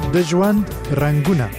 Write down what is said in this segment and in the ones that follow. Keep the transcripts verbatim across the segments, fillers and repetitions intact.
د ژوند رنگونه.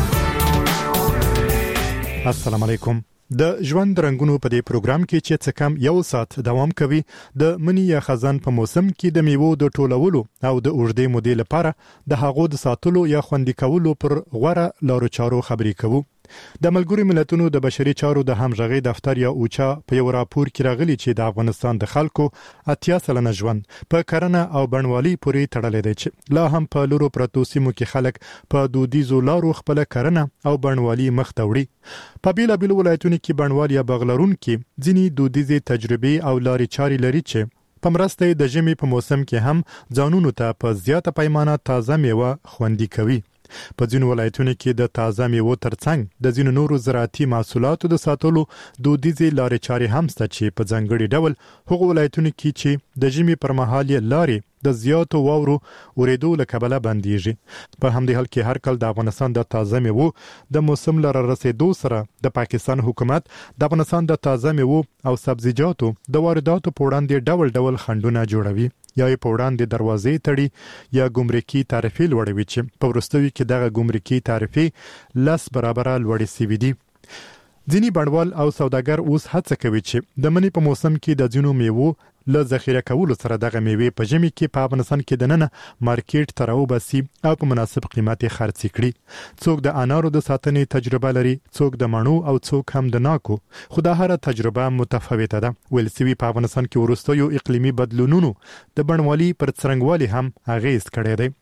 السلام علیکم. د ژوند رنگونو په دې پروګرام کې چې څه کم یو ساعت دوام کوي د منی یا خزان په موسم کې د میوو د ټولولو او د اوږدې مودې لپاره د هغو د ساتلو یا خوندي کولو پر غوره لارو چارو خبرې کوو. د ملګرو ملتونو د بشري چارو د همغږي دفتر یا اوچا په یو راپور کې راغلي چې د افغانستان د خلکو اتیا سلنه ژوند په کرنه او بڼوالۍ پورې تړلی دی چې لا هم په لورو پرتو سیمو کې خلک په دودیزو لارو خپل کرنه او بڼوالۍ مخ ته وړي. په بیلابیلو ولایتونو کې بڼوال یا بغلرونکي ځینې دودیزې تجربې او لارې چارې لري چې په مرسته د ژمي په موسم کې هم ځانونو ته په زیاته پیمانه تازه میوه خوندي کوي. په ځینو ولایتونو کې د تازه میوو ترڅنګ د ځینو نورو زراعتي محصولاتو د ساتلو دودیزې لارې چارې هم شته چې په ځانګړي ډول هغو ولایتونو کې چې د ژمي پر مهال یې لارې د زیاتو واورو اورېدو له کبله بندیږي. په همدې حال کې هر کال د افغانستان د تازه میوو د موسم لره رسیدو سره د پاکستان حکومت د افغانستان د تازه میوو او سبزیجاتو د وارداتو په وړاندې ډول ډول خنډونه جوړوي یا یې په وړاندې دروازې تړي یا ګمرکي تعرفې لوړوي چې په وروستیو کې دغه ګمرکي تعرفې لس برابره لوړې سوي دي. ځینې بڼوال او سوداګر اوس هڅه کوي چې د منی په موسم کې د ځینو میوو له ذخیره کولو سره دغه میوې په ژمي کې په افغانستان کې دننه مارکیټ ته راوباسي او په مناسب قیمت یې خرڅ کړي. څوک د انارو د ساتنې تجربه لري، څوک د مڼو او څوک هم د ناکو، خو دا هره تجربه متفاوته ده. ویل سوي په افغانستان کې وروستیو اقلیمي بدلونونو د بڼوالۍ پر څرنګوالي هم اغیز کړی دی.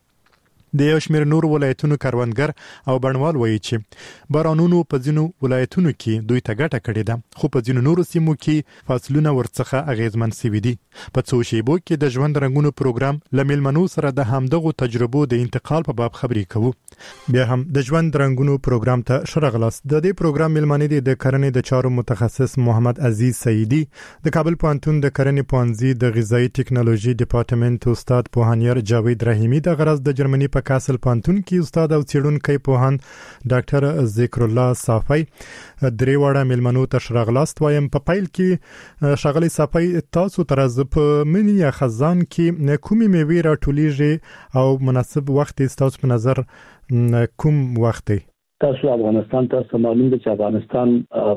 د یو شمېر نور ولایتونو کروندګر او بڼوال وایي چې بارانونو په ځینو ولایتونو کې دوی ته ګټه کړې ده، خو په ځینو نورو سیمو کې فاصلونه ورڅخه اغیزمن سوي دي. په څو شیبو کې د ژوند رنګونو پروګرام له میلمنو سره د همدغو تجربو د انتقال په باب خبرې کوو. بیا هم د ژوند رنګونو پروګرام ته ښه راغلاست. د دې پروګرام میلمنې دي د کرنې د چارو متخصص محمد عزیز سعیدي، د کابل پوهنتون د کرنې پوهنځي د غذایی ټکنالوژي ډپارټمنټ استاد پوهنیر جاوید رحیمي، د غرض د جرمني په کاسل پوهنتون کې استاد او څېړونکی پوهاند ډاکټر ذکر الله صافی. درې واړه میلمنو ته ښه راغلاست وایم. په پیل کې ښاغلی صافی، تاسو تر اوسه په مني یا خزان کې کومې میوې راټولیږي او مناسب وخت ستاسو په نظر کوم وخت دی؟ تاسو افغانستان ته معلوم دی چې افغانستان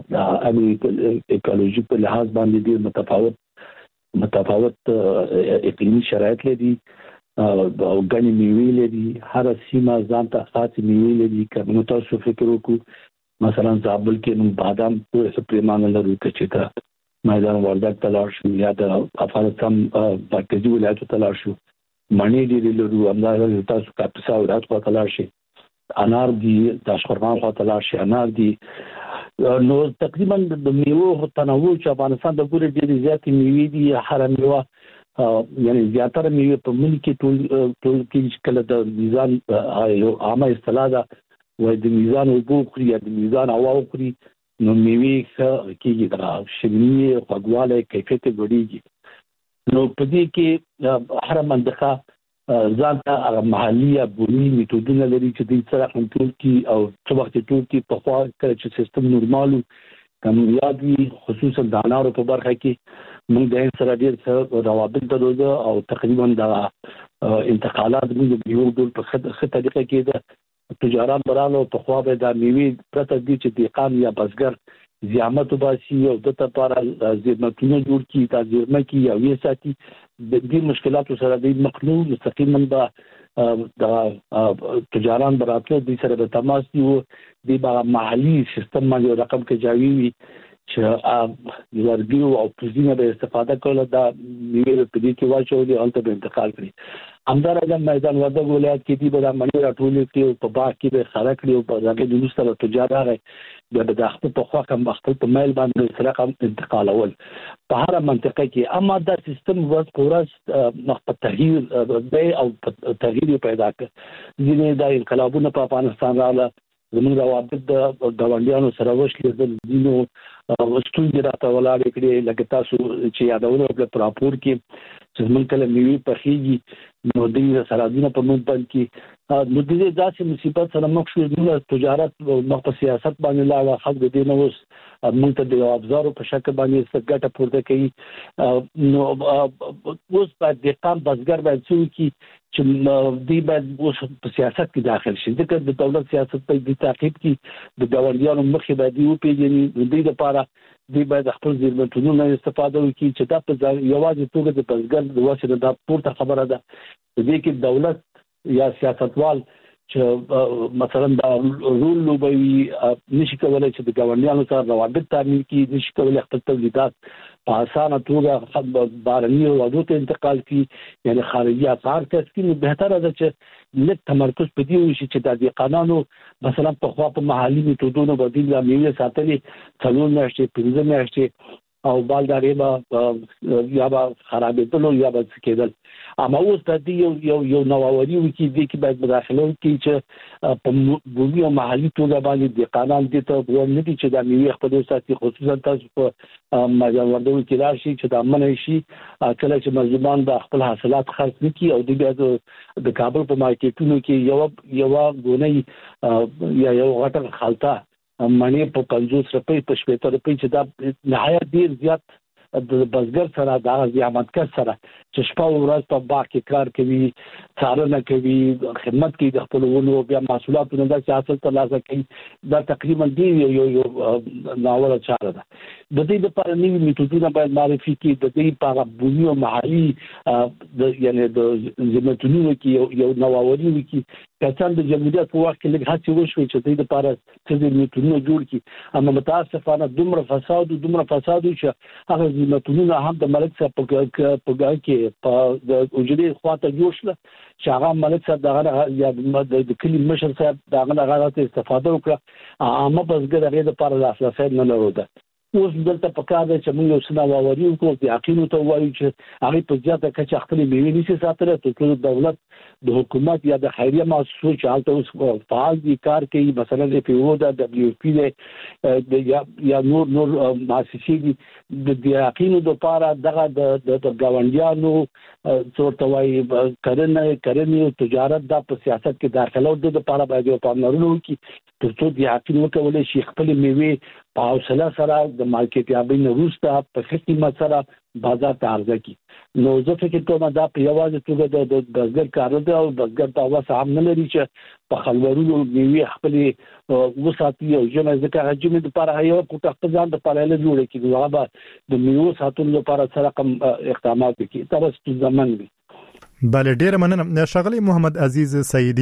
د اکولوژي په لحاظ باندې ډېر متفاوت متفاوت اقلیمي شرایط لري او غني میوې لري. هر سیمه ځان ته خاص میوې لري. کوم تاسو فکر وکړو مثلا زابل کې نو بادام په پریمانه لري چې تا میدان وردګ ته لاړ شو یا د افغانستان مرکزي ولایتو ته لاړ شو، مڼې ډېرې لرو، همدارنګه تاسو کاپیسا ولایت ته لاړ شئ، انار دي، داشقرغان ته لاړ شئ، انار دي. نو تقریبا د میوو تنوع چې افغانستان د ګورې ډېرې زیاتې میوې دي. هر میوه یعنی زیاتره میوه په ملک کې ټول ټول کې کله د میزان یو عامه اصطلاح ده وای د میزان اوبو خوري یا د میزان هوا خوري، نو میوه کېږي د شیریني خوږوالی کیفیت لوړېږي. نو په دې کې هر منطقه ځان ته محلي یا بومي میتودونه لري چې دوی سره کنټرول کړي او څه وخت ټول کې په خوا کله چې سیستم نورمالو کامیاب وي، خصوصا د انارو په برخه کې موږ د سره ډېر روابط درلوده او تقریبا د انتقالات موږ یو ډول په ښه طریقه کې د تجاران برانو په خوا به د میوې پرته دي چې دیقان یا بزګر زیامت وباسي او د لپاره زیرمتونه جوړ کړي، دا زیرمه کې یا وې ساتي. د دې مشکلاتو سره د مخلوق مستقیما به د تجاران براتلو د سره د تماس یو د محلي سیستم باندې رقم کې جاوي وي چې ورګیو او پوزینه به استفاده کوله دا میوې په دې کې واچولې او ته به انتقال کړي. همدارنګه میدان وردګ ولایت کې دي به د مڼې راټولې کړي او په باغ کې به خرڅ کړي او په هغې د وروسته به تجار راغی بیا به د خپل په خوا کم خپل په میل باندې سره رقم انتقالول په هره منطقه کې. اما دا سیستم ورځ په ورځ په تغییر دی او تغییر پیدا کړ. ځینې دا انقلابونه په افغانستان راغله، زموږ روابط د ګاونډیانو سره وشلېدل، ځینو ستونزې راته ولاړې کړې لکه تاسو چې یادونه وکړه په راپور کې چې موږ کله میوې پخېږي نو د سرحدونو په موږ باندې نو د دې داسې مصیبت سره مخ شو د تجارت مخ په سیاست باندې لاړه خلک د دې نو اوس موږ ته د ابزارو په شکل باندې څه پورته کوي نو اوس باید د قام بزګر باید څه وکړي چې دی باید اوس په سیاست کې داخل شي ځکه د دولت سیاست په دې تعقیب کې د ګاونډیانو مخې باید وپېژني د دې لپاره دی باید خپل ضرورتونو نه استفاده وکړي چې دا په یوازې توګه د بزګر د وسیله د پورته خبره ده دې کې دولت یا سیاستوال چې مثلا دا رول لوبوي نشي کولای چې د ګاونډیانو سره روابط تعمیل کړي نشي کولای خپل تولیدات په اسانه توګه بهرني هیوادو ته انتقال کړي یعنی خارجي اسعار کسب کړي بهتره ده چې لږ تمرکز په دې وشي چې د قانونو مثلا په خوا په محلي میتودونو باندې د میوې ساتلې څلور میاشتې پنځه میاشتې او بالداري به یا به خرابېدل یا به کېدل اما اوس د دې یو یو یو نوآوري وکړي د کې باید مداخله وکړي چې په بومي او محلي توګه باندې د قانون د ته ورنه دي چې د میوې خپل ساتي خصوصا تاسو په ماجوردو کې راشي چې د امن شي کله چې مزدوران د خپل حاصلات خرڅ نکړي او د بیا د کابل په مارکیټونو کې یو یو غونې یا یو غټه خالته معنی په پنځوس روپۍ په شپږ روپۍ چې دا نهایت ډیر زیات د بزګر سره د زیامتکار سره چې شپه او ورځ په باغ کې کار کوي څارنه کوي خدمت کوي د خپل ونو بیا محصولاتو نه د حاصل ترلاسه کوي دا تقریبا دی یو یو ناوړه چاره ده د دې لپاره نوي میتودونه باید معرفي کړي د دې په بومي او محلي د یعنی د ضمانتونو کې یو نوآوري وکړي کله د جمهوریت په وخت کې لږ هڅې وشوي چې د دې لپاره څه میتودونه جوړ کړي اما متاسفانه دومره فساد او دومره فساد چې هغه ضمانتونه هم د ملک صاحب په په کې په د وجودي خواته جوړ شل چې هغه ملک صاحب دغه یا د کلی مشر صاحب دغه غلطه استفاده وکړه اما بزګر هغه د لپاره لاسرسي نه لرله اوس دلته په کار دی چې موږ یو څه نوآوري وکړو د عقیدو ته وایو چې هغه په زیاته کچه خپل میوې نشي ساتلی ترڅو دولت د حکومت یا د خیریه مؤسسو چې هلته اوس فعال دي کار کوي مثلا د پی او د دبلیو پی دی یا یا نور نور مؤسسې دي د عقیدو لپاره دغه د ګاونډیانو څورته وایي کرنه کرنې او تجارت د په سیاست کې داخله او د لپاره باید یو پاملرنه وکړي ترڅو د عقیدو کولای شي خپل میوې په حوصله سره د مارکیټ یابۍ نه وروسته په ښه قیمت سره بازار ته عرضه کړي نو زه فکر کوم دا په یوازې توګه د بزګر کار دی او بزګر دا وسه هم نه لري چې په خلورونو میوې خپلې وساتي او ژمه ځکه هغه د لپاره یو کوټه خپل ځان د لپاره له جوړه کړي هغه به د میوې ساتلو لپاره سره کوم اقدامات وکړي تر څو زمن وي بله ډیره مننه ښاغلی محمد عزیز سیدی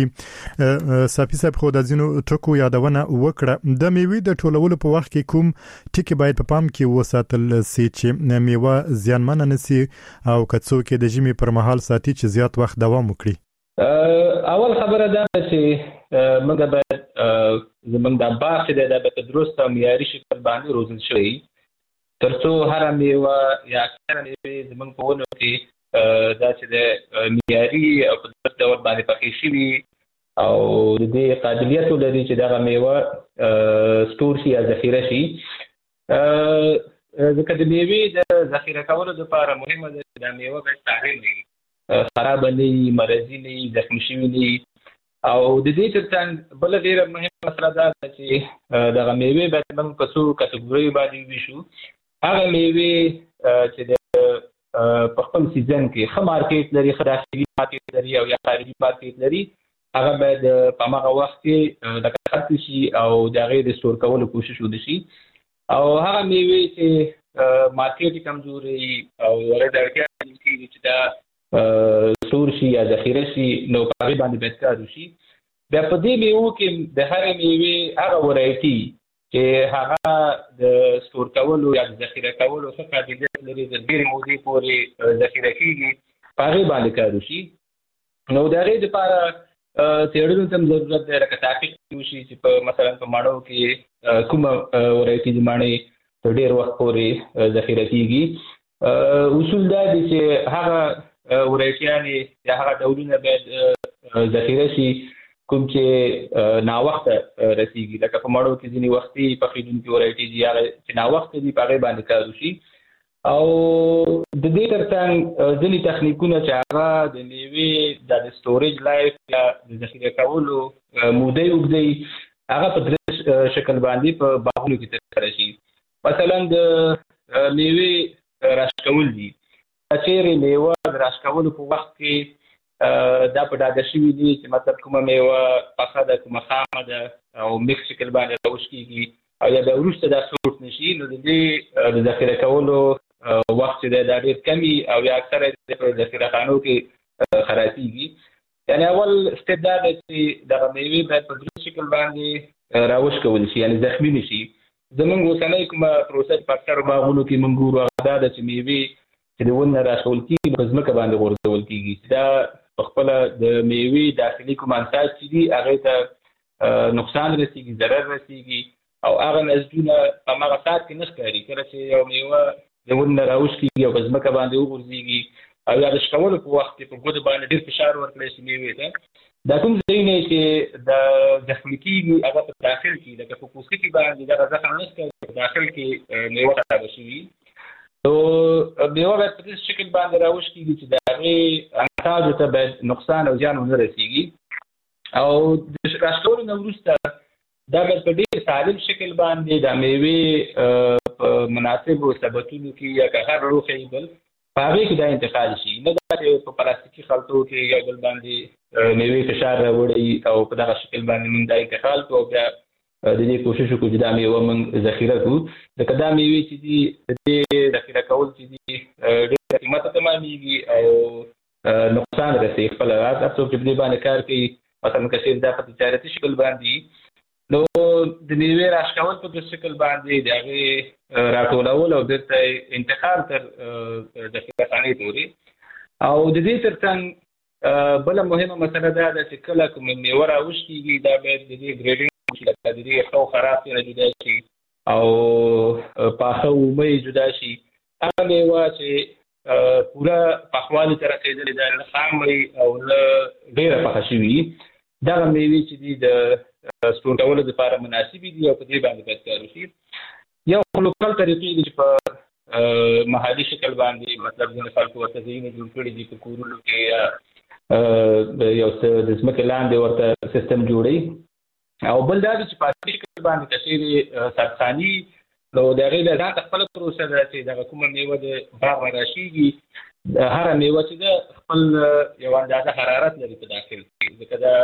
صافی صاحب خو د ځینو ټکو یادونه وکړه د میوې د ټولولو په وخت کې کوم ټکي باید په پام کې وساتل سي چې میوه زیانمن نه سي او کڅو کې د ژمي پر مهال ساتي چې زیات وخت دوام وکړي اول خبره ده چې موږ باید زمونږ د باغ د د درست او معیاري شکل باندې روزل شوی ترڅو هر میوه یا اکثره میوې زمونږ په ونو کې دا چې د معیاري او په درست ډول باندې پخې شوي او د دې قابلیت لري چې دغه میوه سټور شي یا ذخیره شي ځکه د میوې د ذخیره کولو لپاره مهمه ده چې د میوه باید طاهر وي خراب نه وي مرضي نه وي زخمي شوي نه وي او د دې ترڅنګ بله ډېره مهمه مسله دا ده چې دغه میوې باید موږ په څو کټګوریو باندې وویشو هغه میوې چې د په خپل سیزن کې ښه مارکیټ لري ښه داخلي مارکیټ لري او یا خارجي مارکیټ لري هغه باید په هغه وخت کې لکه خرڅ شي او د هغې د سټور کولو کوشش وشي او هغه میوې چې مارکیټ کمزوري او ورته د اړتیا کېږي چې دا سټور شي یا ذخیره شي نو په هغې باندې باید کار وشي بیا په دې میوو کې د هرې میوې هغه ورایټي چې هغه د سټور کولو یا د ذخیره کولو څه قابلیت لري د ډېرې مودې پورې ذخیره کېږي په هغې باندې کار وشي نو د هغې دپاره څېړنو ته هم ضرورت دی لکه تحقیق وشي چې په مثلا په ماڼو کې کومه ورایټي د ماڼۍ په ډېر وخت پورې ذخیره کېږي اصول دا دی چې هغه ورایټیانې یا هغه ډولونه باید ذخیره شي کوم چې ناوخته رسیږي، لکه په مړو کې ځینې وختي پخېدونکي ورایټي دي هغه چې ناوخته دي په هغې باندې کار وشي. او د دې تر څنګ ځینې تخنیکونه چې هغه د میوې د سټوریج لایف یا د ذخیره کولو مودې اوږدوي هغه په درې شکل باندې په باغونو کې ترسره شي. مثلا د میوې راشکول دي، چېرې میوه د راشکولو په وخت کې دا په ډاډه شوي دي چې مطلب کومه میوه پخه ده کومه خامه ده او میکس شکل باندې راوش کېږي او یا بیا وروسته دا سوټ نه شي، نو د دې د ذخیره کولو وخت چې دی دا ډېر کم وي او یا اکثره په ذخیره خانو کې خرابېږي. یعنې اول سټپ دا دی چې دغه میوې باید په درې شکل باندې راوش کول شي، یعنې زخمي نه شي. زموږ اوسنۍ کومه پروسه په اکثرو باغونو کې موږ ګورو هغه دا ده چې میوې چې د ونې نه راښول کېږي په ځمکه باندې غورځول کېږي چې دا په خپله د میوې داخلي کوم انساج چې دي هغې ته نقصان رسېږي، ضرر رسېږي او هغه نسجونه په هماغه ساعت کې نه ښکاري. کله چې یو میوه د ونې نه راوش کېږي او په ځمکه باندې وغورځېږي او یا د شکولو په وخت کې په ګودو باندې ډېر فشار ورکړی شي میوې ته، دا کوم ځایونه چې د زخمي کېږي هغه په داخل کې لکه په پوستکي باندې دغه زخم نه ښکاري، په داخل کې میوه خرابه شوي. نو میوه باید په داسې شکل باندې راوش کېږي چې د هغې انتاجو ته باید نقصان او زیان ونه رسېږي. او د راشکولو نه وروسته دا باید په ډېر سالم شکل باندې د میوې په مناسبو سبتونو کې یا که هر روخی بل په هغې کې دا انتقال شي، نه دا چې په پلاستیکي خلطو کې یا بل باندې میوې فشار راوړی او په دغه شکل باندې موږ دا انتقال کړو او بیا د دې کوشش وکړو چې دا میوه موږ ذخیره کړو. ځکه دا میوې چې دي د دې ذخیره کول چې دي ډېر قیمته تمامېږي او نقصان رسوي خپله. هر څوک چې په دې باندې کار کوي مثلا که چېرې دا په تجارتي شکل باندې نو د میوې راشکول په دې شکل باندې د هغې راټولول او بېرته انتقال تر ذخیره خانې پورې. او د دې تر څنګ بله مهمه مسله دا ده چې کله کومه میوه راوش کېږي دا باید د دې ګریډینګ لکه د دې ښه او خراب نه جدا شي او پاخه اومه جدا شي. هغه میوه چې پوره پخوالي ته رسېدلې ده، نه خام وي او نه ډېره پخه شوي، دغه میوې چې دي د سټور کولو دپاره مناسبې دي او په دې باندې باید کار وشي. یو لوکل طریقې دي چې په محلي شکل باندې مطلب ځینې خلکو ورته ځایونه جوړ کړي دي په کورونو کې یا یو څه د ځمکې لاندې ورته سیستم جوړوي. او بل دا دی چې په عصري شکل باندې که چېرې سبخاني نو د هغې بیا ځانته خپله پروسه ده چې دغه کومه میوه د باغ نه راشېږي، هره میوه چې ده خپل یو اندازه حرارت لري په داخل کې، ځکه دا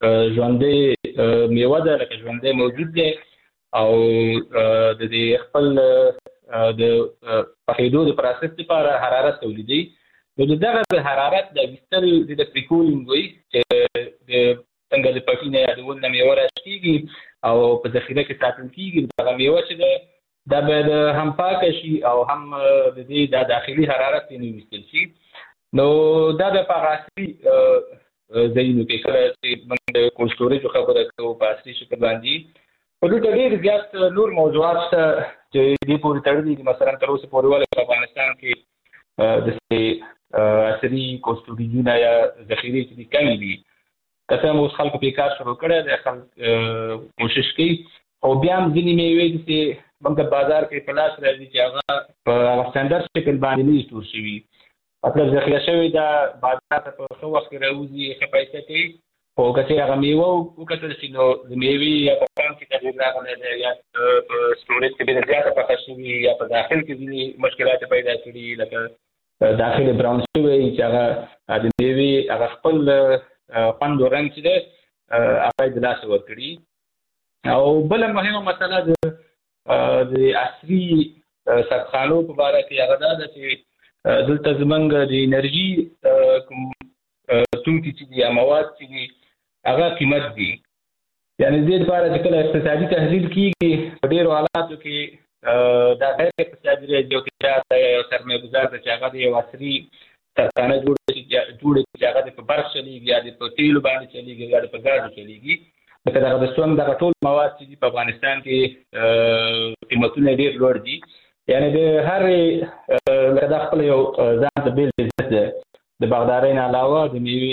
ژوندۍ میوه ده لکه ژوندی موجود دی او د دې خپل د پخېدو د پروسس لپاره حرارت تولیدوي. نو د دغه د حرارت د ویستل د پریکولینګ وایي چې د څنګه د پټي نه یا د ونې نه میوه راشکېږي او په ذخیره کې ساتل کېږي، دغه میوه چې ده دا باید هم پاکه شي او هم د دې دا داخلي حرارت ترې ویستل شي. نو دا د په هغه عصري ځایونو کې کله چې موږ د کولډ سټوریجو خبره کوو په عصري شکل باندې په دلته ډېر زیات نور موضوعات شته چې دې پورې تړلي دي. مثلا تر اوسه پورې ولې په افغانستان کې داسې عصري کولډ سټوریجونه یا ذخیرې چې دي کمې دي. که څه هم اوس خلکو پرې کار شروع کړی دی، خلک کوشش کوي او بیا هم ځینې میوې دي چې موږ د بازار کې په لاس راځي چې هغه په هغه سټنډرډ شکل باندې نه دي سټور شوي، مطلب ذخیره شوي دا بازار ته په ښه وخت کې راوځي، ښه پیسې کوي. خو که چېرې هغه میوه وکتل شي نو د میوې یا په پام کې تغییر راغلی دی یا په سټوریج کې ډېره زیاته پخه شوي یا په داخل کې ځینې مشکلات پیدا کړي لکه داخل براون شوی چې هغه د میوې هغه خپل خوند او رنګ چې دی هغه یې د لاسه ورکړي. او بله مهمه مسله د عصري سبخانو په باره کې هغه دا ده چې دلته زموږ د انرژي کوم توکي چې دي یا مواد چې دي هغه قیمت دي. یعنې دې لپاره چې کله اقتصادي تحلیل کېږي په ډېرو حالاتو کې دا غیر اقتصادي راځي یو تجارت ته یا یو سرمایه ګزار ته چې هغه د یو عصري سرخانه جوړه شي جوړه چې هغه د په برق چلېږي یا د په تیلو باندې چلېږي یا د په ګازو چلېږي. لکه دغه د سونګ دغه ټول مواد چې دي په افغانستان کې قیمتونه ډېر لوړ دي. یعنې د هرې لکه دا خپله یو ځان ته بېل عزت ده، د باغدارۍ نه علاوه د میوې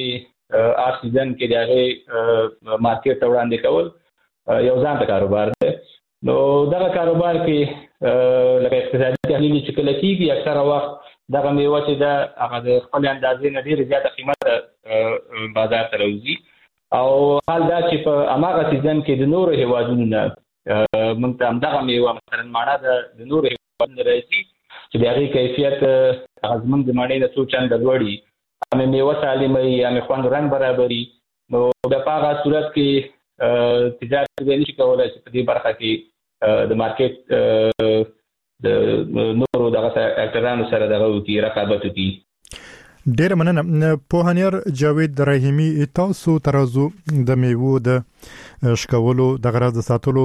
آر سیزن کې د هغه مارکیټ ته وړاندې کول یو ځان ته کاروبار دی. نو دغه کاروبار کې لکه اقتصادي تحلیل چې کله کېږي اکثره وخت دغه میوه چې ده هغه د خپل اندازې نه ډېرې زیاته قیمته بازار ته راوځي او حال دا چې په هماغه سیزن کې د نورو هېوادونو نه موږ ته همدغه میوه مثلا مڼه د نورو هېوادونو نه راځي چې د هغې کیفیت هغه زموږ د مڼې نه څو چنده لوړي، همې میوه سالمه وي، همې خوند رنګ برابري. نو بیا په هغه صورت کې تجارت بیا نشي کولی چې په دې برخه کې د مارکیټ د نورو دغه اکټرانو سره دغه وکړي، رقابت وکړي. ډېره مننه. پوهنیار جاوید رحیمي، تاسو ترازو د میوو د شکولو د غرض ساتلو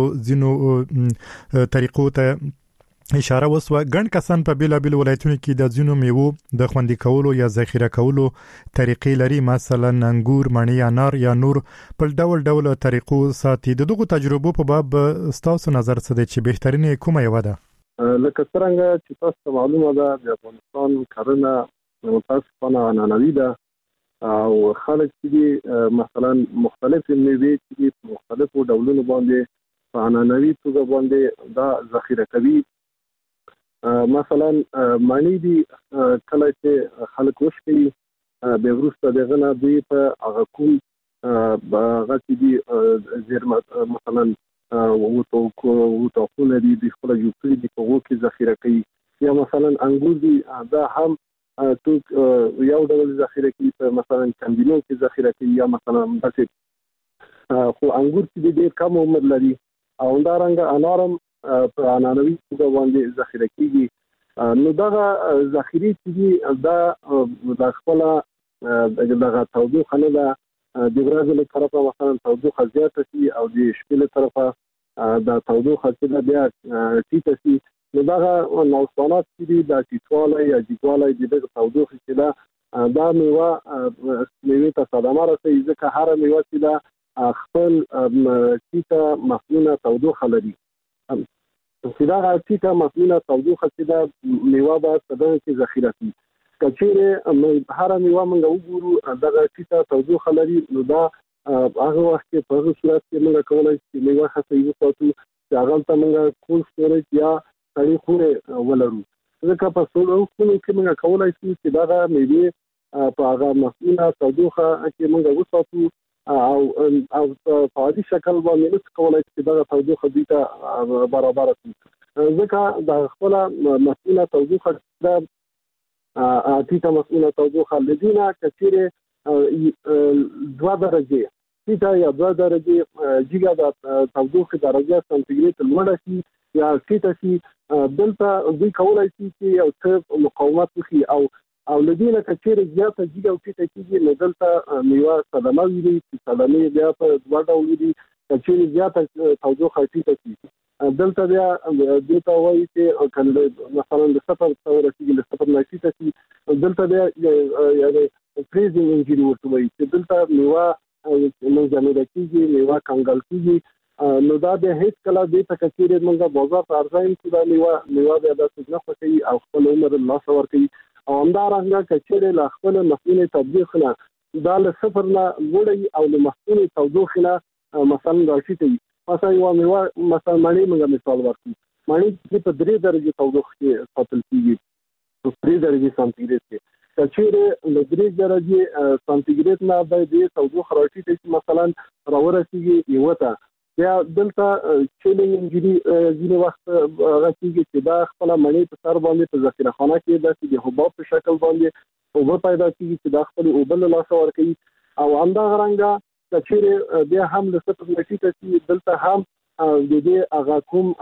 ځینو طریقو ته اشاره وسوه. ګڼ کسان په بیلابیل ولایتونو کې د ځینو میوو د خوندي کولو یا ذخیره کولو طریقې لري، مثلا انګور، مڼې، انار یا نور په ډول ډول طریقو ساتي. د دغو تجربو په باب ستاسو نظر څه دی چې بهترینه کومه یو ده؟ لکه څنګه چې تاسو معلومه ده د افغانستان کرنه متاسفانه عنعنوي ده او خلک چې مثلا مختلف میوې چې مختلفو ډولونو باندې په عنعنوي توګه باندې دا ذخیره کوي. مثلا مڼې دي کله چې خلک وشکوي بیا وروسته دغه نه دوی په هغه کوم هغه چې دي زیرمه مثلا وطاقونه دي د خپل جوړ کړي دي په هغو کې ذخیره کوي. یا مثلا انګور دي دا هم توک یو ډول ذخیره کوي په مثلا کندینو کې ذخیره کوي یا مثلا داسې خو انګور چې ډېر کم عمر لري او همدارنګه انارم په عنعنوي توګه باندې ذخیره کېږي. نو دغه ذخیرې چې دي دا د خپله دغه تودوخه نه ده، د ورځې له طرفه مثلا تودوخه زیاته شي او د شپې له طرفه د تودوخه چې ده بیا ټیټه شي. نو دغه نوسانات چې دي دا ټیټوالی یا جګوالی د دغه تودوخې چې ده دا میوه میوې ته صدمه رسوي، ځکه هره میوه چې ده خپل ټیټه مصنونه تودوخه لري. چې دا ټیټه مصنونه تودوخه چې ده میوه به په دغه کې ذخیره کړي. که چیرې هره میوه موږ وګورو دغه ټیټه تودوخه لري، نو دا هغه وخت کې په هغه صورت کې موږ کولی شو چې میوه ښه صحیح وساتو چې هغلته موږ کولډ سټوریج یا سړې خونې ولرو. ځکه په سړو خونو کې موږ کولی شو چې دغه میوې په هغه مصنونه تودوخه کې موږ وساتو او او په عادي شکل باندې نشو کولی چې دغه تودوخه دوی ته برابره کړي، ځکه د خپله مصنونه تودوخه ده ټیټه مصنونه تودوخه له دې نه که چیرې دوه درجې ټیټه یا دوه درجې جګه د تودوخې درجه سانتیګریډ لوړه شي یا ټیټه شي، دلته دوی کولی شي چې یو څه مقاومت وکړي او او له دې نه که چیرې زیاته جګه او ټیټه کېږي نو دلته میوه صدمه ویني چې صدمې بیا په دوه ډول دي. که چیرې زیاته تودوخه ټیټه شي دلته بیا دې ته وایي چې مثلا د صفر ته ورسېږي، له صفر نه ټیټه شي دلته بیا یعنې فریزینګ انجري ورته وایي چې دلته میوه منجمده کېږي، میوه کنګل کېږي. نو دا بیا هیڅ کله دې ته که چیرې موږ بازار ته عرضه کړو دا میوه میوه بیا داسې نه خوښوي او خپل عمر له لاسه ورکوي. او همدارنګه که چیرې له خپل مصنوعي تودوخې نه دا له صفر نه لوړوي او له مصنوعي تودوخې نه مثلا راټیټه وي. مثلا یوه میوه مثلا مڼې موږ مثال ورکړو، مڼې چې په درې درجې تودوخې کې ساتل کېږي په درې درجې سانتیګریډ کې. که چیرې له درې درجې سانتیګریډ نه باید دې تودوخه راټیټه شي مثلا راورسېږي یوه ته، بیا دلته چیلینګ انجري ځینې وخت هغه کېږي چې دا خپله مڼې په سر باندې په ذخیره خانه کې داسې د حباب په شکل باندې اوبه پیدا کېږي چې دا خپلې اوبه له لاسه ورکوي. او همدغه رنګه که چیرې بیا هم له صفر نه ټیټه شي دلته هم د دې هغه کوم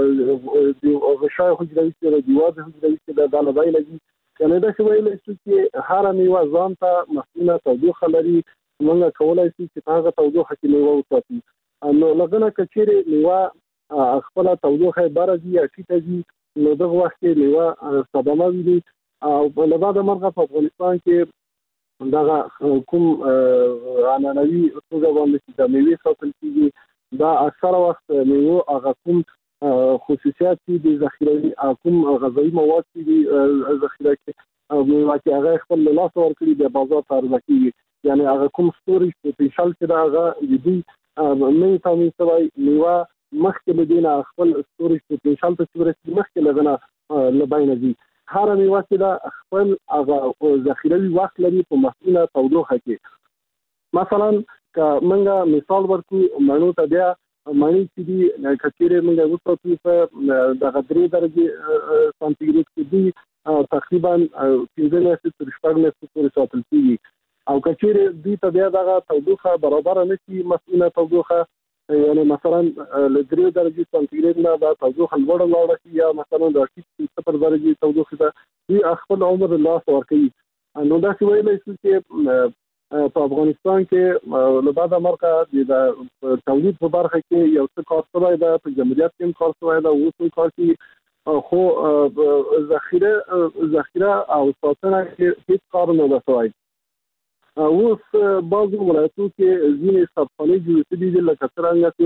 د غشای حجروي چې د دیواد حجروي چې دا د لبای لګي، یعنې داسې ویلی شو چې هره میوه ځان ته مصنونه تودوخه لري، موږ کولی شو چې په هغه تودوخه کې میوه وساتو. نو لږنه که چیرې میوه خپله تودوخه بره ځي یا ټیټه ځي نو دغه وخت کې میوه صدمه ویني. او له بعده مرغه په افغانستان کې دغه کوم عنعنوي توګه باندې چې د میوې ساتل کېږي دا اکثره وخت میوه هغه کوم خصوصیات چې د ذخیروي کوم غذایي مواد چې دي ذخیره کې میوه کې هغه خپل له لاسه ورکړي بیا بازار ته عرضه کېږي. یعنی هغه کوم ستورج پوتنشل چې دا هغه د دې نوې تامین شوی میوه مخکې له دې نه خپل ستورج پوتنشل ته ورسېږي، مخکې له دې نه له بینه ځي. هر میوه چې دا خپل هغه ذخیروي وخت لري په مسئوله تودوخه کې. مثلا که موږ مثال ورکړو مڼو ته، بیا مڼې چې دي کچېرې موږ وساتو په دغه درې درجې سانتیګریډ کې دي تقریبا پنځه میاشتې تر شپږ میاشتې پورې ساتل کېږي. او کچېرې دوی ته بیا دغه تودوخه برابر نه شي، مسئوله تودوخه یعنی مثلا له درې درجې سانتیګریډ نه دا تودوخه لوړه لاړه شي، یا مثلا د صفر درجې تودوخه ده، دوی خپل عمر لاس ورکوي. نو داسې ویلی شو چې په افغانستان کې له بعده مرګه د تولید په برخه کې یو څه کار شوی ده، په جمهوریت کې هم کار شوی ده، اوس هم کار کوي، خو ذخیره ذخیره او ساتنه کې هیڅ کار نه ده شوی. اوس بعضو ولایتونو کې ځینې سرخانې جوړې شوي دي، لکه څرنګه چې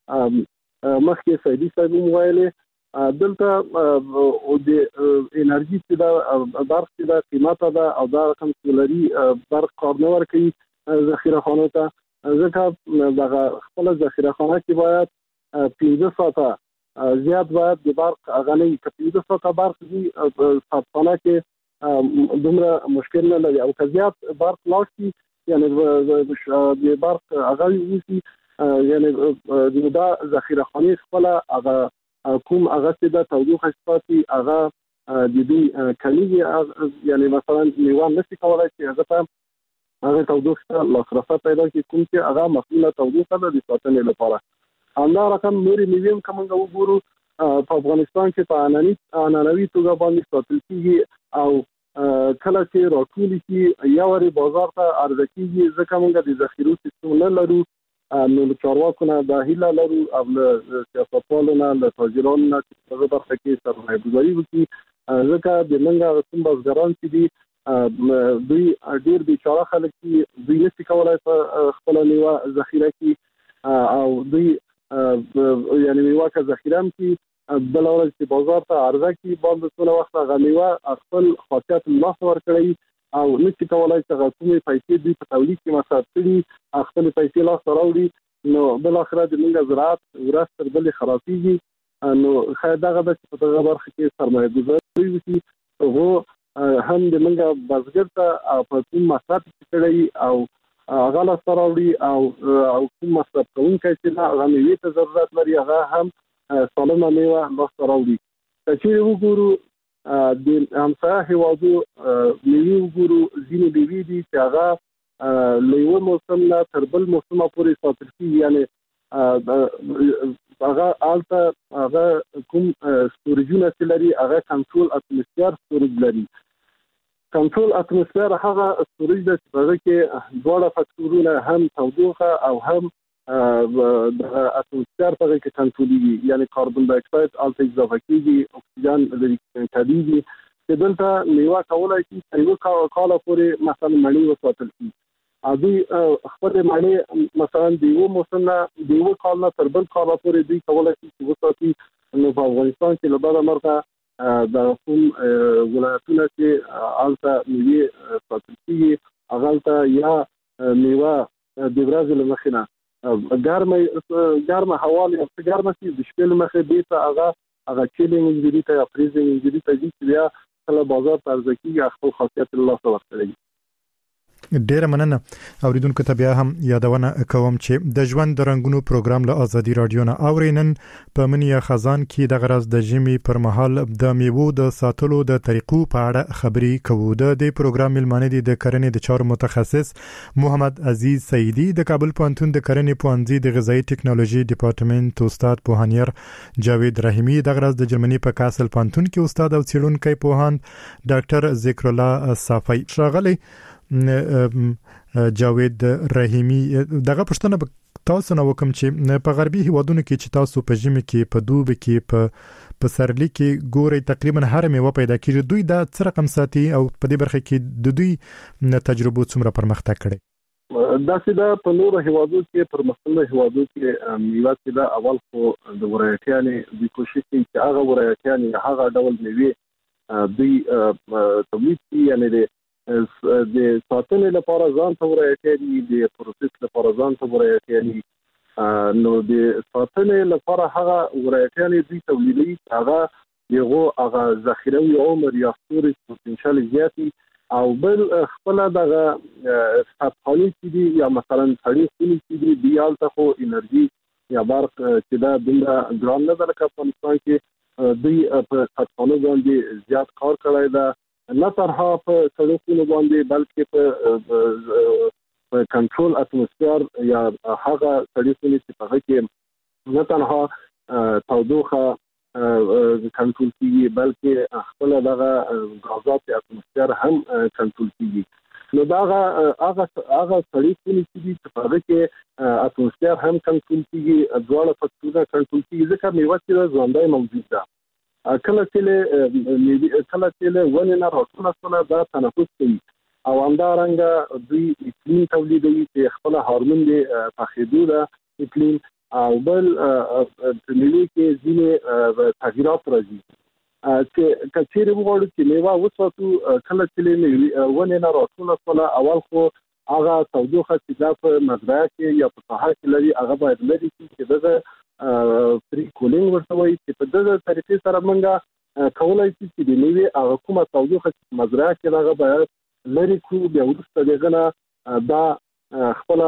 مخکې سعیدي صاحب هم ویلې، دلته د انرژي چې دا برق چې دا قیمته ده او دا رقم سولري برق کار نه ورکوي ذخیره خانو ته، ځکه دغه خپله ذخیره خانه کې باید پنځه ساعته زیات باید د برق هغه نه وي. که پنځه ساعته برق وي ساتخانه کې دومره مشکل نه لري، او که زیات برق لاړ شي یعنې د برق هغه وشي، یعنې دا ذخیره خانې خپله هغه کوم هغه چې د تودوخه ساتي هغه د دې کمیږي، یعنی مثلا میوه نشي کولای چې هغه ته هغه تودوخه ته لاسرسی پیدا کړي، کوم چې هغه مسئوله تودوخه ده د ساتنې لپاره. همدا رقم نورې میوې هم که موږ وګورو په افغانستان کې په عنعنوي توګه باندې ساتل کېږي، او کله چې راټولې شي یا ورې بازار ته عرضه کېږي، ځکه موږ د ذخیرو سیستم نه لرو. نو له چارواکو نه دا هیله لرو او له سیاستوالو نه له تاجرانو نه چې په دغه برخه کې سرمایه ګذاري وکړي، ځکه د موږ کوم بزګران چې دي دوی ډېر بیچاره خلک دي، دوی نشي کولی په خپله میوه ذخیره کړي، او دوی یعنې میوه که ذخیره هم کړي بله ورځ چې بازار ته عرضه کړي، باندې څونه وخت هغه میوه خپل خاصیت له لاسه ورکړی او نشي کولای چې هغه کومې پیسې دوی په تولید کې مصرف کړي خپلې پیسې لاسته راوړي، نو بالاخره د موږ زراعت ورځ تر بلې خرابېږي. نو ښاید دغه ده چې په دغه برخه کې سرمایه ګذاري وشي، هغو هم د موږ بزګر ته په کوم مصرف چې کړی او هغه لاسته راوړي، او او کوم مصرف کوونکی چې هغه میوې ته ضرورت لري هغه هم سالمه میوه لاسته راوړي. که چېرې وګورو د همسایه هېوادو میوې وګورو، ځینې میوې دي چې هغه له یوه موسم نه تر بل موسمه پورې ساتل کېږي، یعنې هغه هلته هغه کوم سټوریجونه چې لري هغه کنټرول اتموسفیر سټوریج لري. کنټرول اتموسفیر هغه سټوریج ده چې په هغه کې دواړه فکټورونه هم تودوخه او هم د اتموسفیر په هغه کې کنټرولېږي، یعنې کاربن ډای اکساید هلته اضافه کېږي، اکسیجن لرې کمیږي، چې دلته میوه کولی شي تر یوه کاله پورې مثلا مڼې وساتل شي. دوی خپلې مڼې مثلا د یوه موسم نه د یوه کال نه تر بل کاله پورې دوی کولی شي چې وساتي. نو په افغانستان کې له بده مرغه د کوم ولایتونه چې هلته میوې ساتل کېږي هغه هلته یا میوه د ورځې له مخې نه ګرمه ګرمه هوا یا څه ګرمه شي، د شپې له مخې بېرته هغه هغه چیلینګ انجري ته یا فریزینګ انجري ته ځي چې بیا کله بازار ته عرضه کېږي خپل خاصیت له لاسه ورکوي. ډیره مننه. اوریدونکو ته بیا هم یادونه کوم چې د ژوند د رنگونو پروګرام له ازادي رادیو نه اورینن په منیا خزان کې د غرض د ژمي پر مهال د میوو د ساتلو د طریقو په اړه خبري کوو. د دې پروګرام ملمانه دي د کرنې د چارو متخصص محمد عزیز سیدی، د کابل پوهنتون د کرنې پوهنځي د غذایی ټکنالوژي ډپارټمنټ استاد پوهانیر جاوید رحیمی، د غرض د جرمني په کاسل پوهنتون کې استاد او څېړونکی پوهاند ډاکټر ذکر الله صافی. شاغلی جاوید رحیمی، دغه پښتنه تاسو نو کوم چې په غربي هیوادونو کې چې تاسو په ژمي کې په دوبي کې په پسرلی کې ګوري تقریبا هر میوه پیدا کیږي، دوی دا څه رقم ساتي او په دې برخه کې د دوی تجربو څومره پرمختګ کړي؟ دا چې دا په نورو هیوادو کې پرمختللو هیوادو کې میوه چې دا اول خو د ورایتیانې د کوشش کوي چې هغه ورایتیانې هغه ډول میوه دوی تولید کړي، یعنې د د ساتنې لپاره ځان ته ورایتي د پروسس لپاره ځان ته ورایتي نو د ساتنې لپاره هغه ورایتي دوی تولیدي هغه یو هغه ذخیروي عمر یا ستوري پوتنشل زیاتی او بل خپل دغه ساتخاني دي یا مثلا سړی خوني دي دیال ته خو انرژي یا برق چې دا د ګرام نه د افغانستان کې دوی په ساتخانو باندې زیات کار کړی دا نه ترها په سړکونو باندې بلکې په کنټرول اتموسفیر یا هغه سړکونه چې په هغه کې نه تنها تودوخه کنټرول کیږي بلکې خپل دغه غازات اتموسفیر هم کنټرول کیږي نو دا هغه هغه سړکونه چې په هغه کې اتموسفیر هم کنټرول کیږي دواړه فاکتورونه کنټرول کیږي ځکه میوه چې ژوندۍ موجود ده کله چې کله چې ونه نه راټوله شوله دا تنفس کوي او همدارنګه دوی اقلیم تولیدوي چې خپل هارمون دی پخېدو ده اقلیم او بل په ملي کې ځینې تغییرات راځي چې کچېرې وغواړو چې میوه وساتو کله چې ونه نه راټوله شوله اول خو هغه تودوخه چې دا په مزرعه کې یا په ساحه کې لري هغه باید لري چې دغه پری کولینګ ورته وایي چې په دغه طریقې سره موږ کولای شو چې د میوې هغه کومه تودوخه چې مزرعه کې هغه باید لري کو بیا وروسته دغه نه دا خپل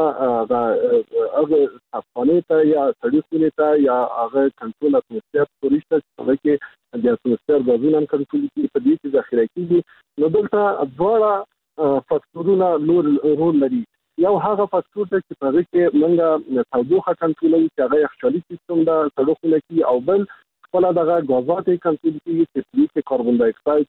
هغه افغاني ته یا سړي ته یا هغه کنټرول اتموسفیر پولیسته چې کې د اتموسفیر غازونه کنټرول کوي په دې کې ذخیره کیږي نو دلته دواړه فاکتورونه رول لري یو هغه فاکتور چې په هغه کې موږ تودوخه کنټرولوي چې هغه یخچالي سیستم دا سړکونه کې او بل خپل دغه غازات کنټرول کوي چې په کاربن ډای اکساید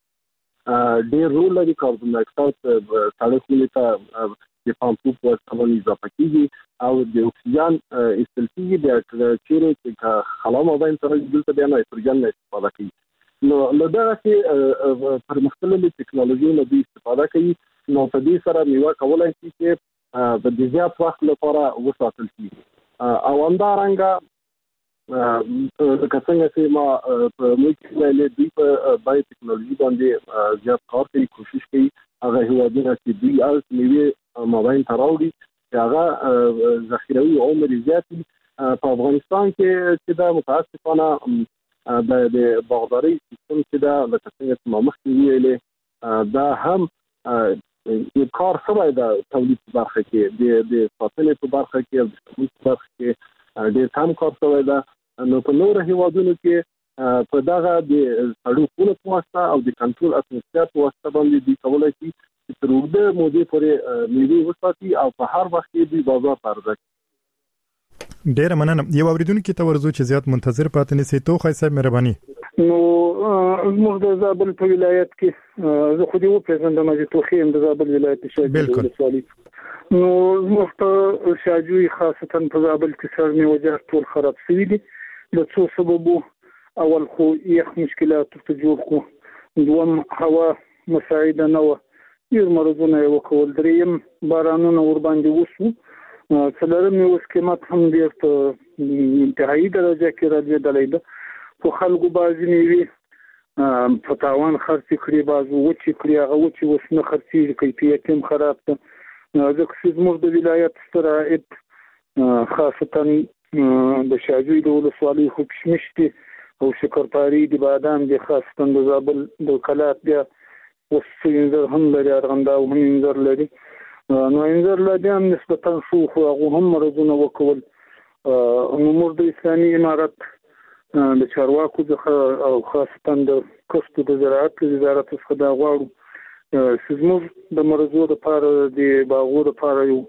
ډېر رول لري کاربن ډای اکساید سړکونه ته د پمپو په استعمال اضافه کیږي او د اکسیجن استلفي د چیرې چې خلا مابین سره دلته د نایتروجن استفاده کوي نو لدغه کې پر مختلفو ټکنالوژیو د استفاده کوي نو په دې سره میوه کولای شي چې په دې زیات وخت لپاره وساتل شي او همدارنګه لکه څنګه چې ما په موږ له دې په بای ټکنالوژي باندې زیات کار کوي کوشش کوي هغه هیوادونه چې دوی از میوه مابین تراوړي چې هغه ذخیروي عمر زیاتی په افغانستان کې چې دا متاسفانه د باغداري سیستم چې دا لکه څنګه چې ما مخکې ویلې دا هم یو کار سره د تولید په برخه کې د د فاصله په برخه کې او د تولید په برخه کې ډېر کم کار شوی ده نو په نور هیوادونو کې په دغه د سړکونو په واسطه او د کنټرول اتموسفیر په واسطه باندې د کولای شي چې تر اوږده مودې پورې میوې وساتي او په هر وخت کې د بازار ته ارزښت ډېر مننه یو اوریدونکو ته ورزو چې زیات منتظر پاتې نشي توخی صاحب مهرباني نو موږ د زابل په ولایت کې زه خو دې و پیژندم چې توخی هم د زابل ولایت شاجوی ولسوالي نو موږ په شاجوی خاصتا په زابل کې سرمې وجه ټول خراب شوي دي د څو سببو اول خو یخ مشکلات ته جوړ کو دوم هوا مساعده نه و ډېر مرضونه یې وکول دریم بارانونه ور باندې وشو څلورم یې اوس قیمت هم ډېر په انتهایي درجه کې راځېدلی ده خو خلکو بعضې میوې په تاوان خرڅې کړي بعضو وچې کړي هغه وچې اوس نه خرڅېږي کیفیت هم خراب ده ځکه چې زموږ د ولایت ستر عاید خاصتا د شاجوی د ولسوالۍ خو کشمش دي او شکرپاري د بادام دي خاصتا د زابل د کلات بیا اوس انځر هم لري ارغنداو هم انځر لري نو انځر لري هم نسبتا شو خو هغه هم مرضونه وکول نو د اسلامي امارت د چارواکو څخه او خاصتا د کښت د زراعت وزارت څخه دا غواړو چې زموږ د مرضو لپاره د باغو لپاره یو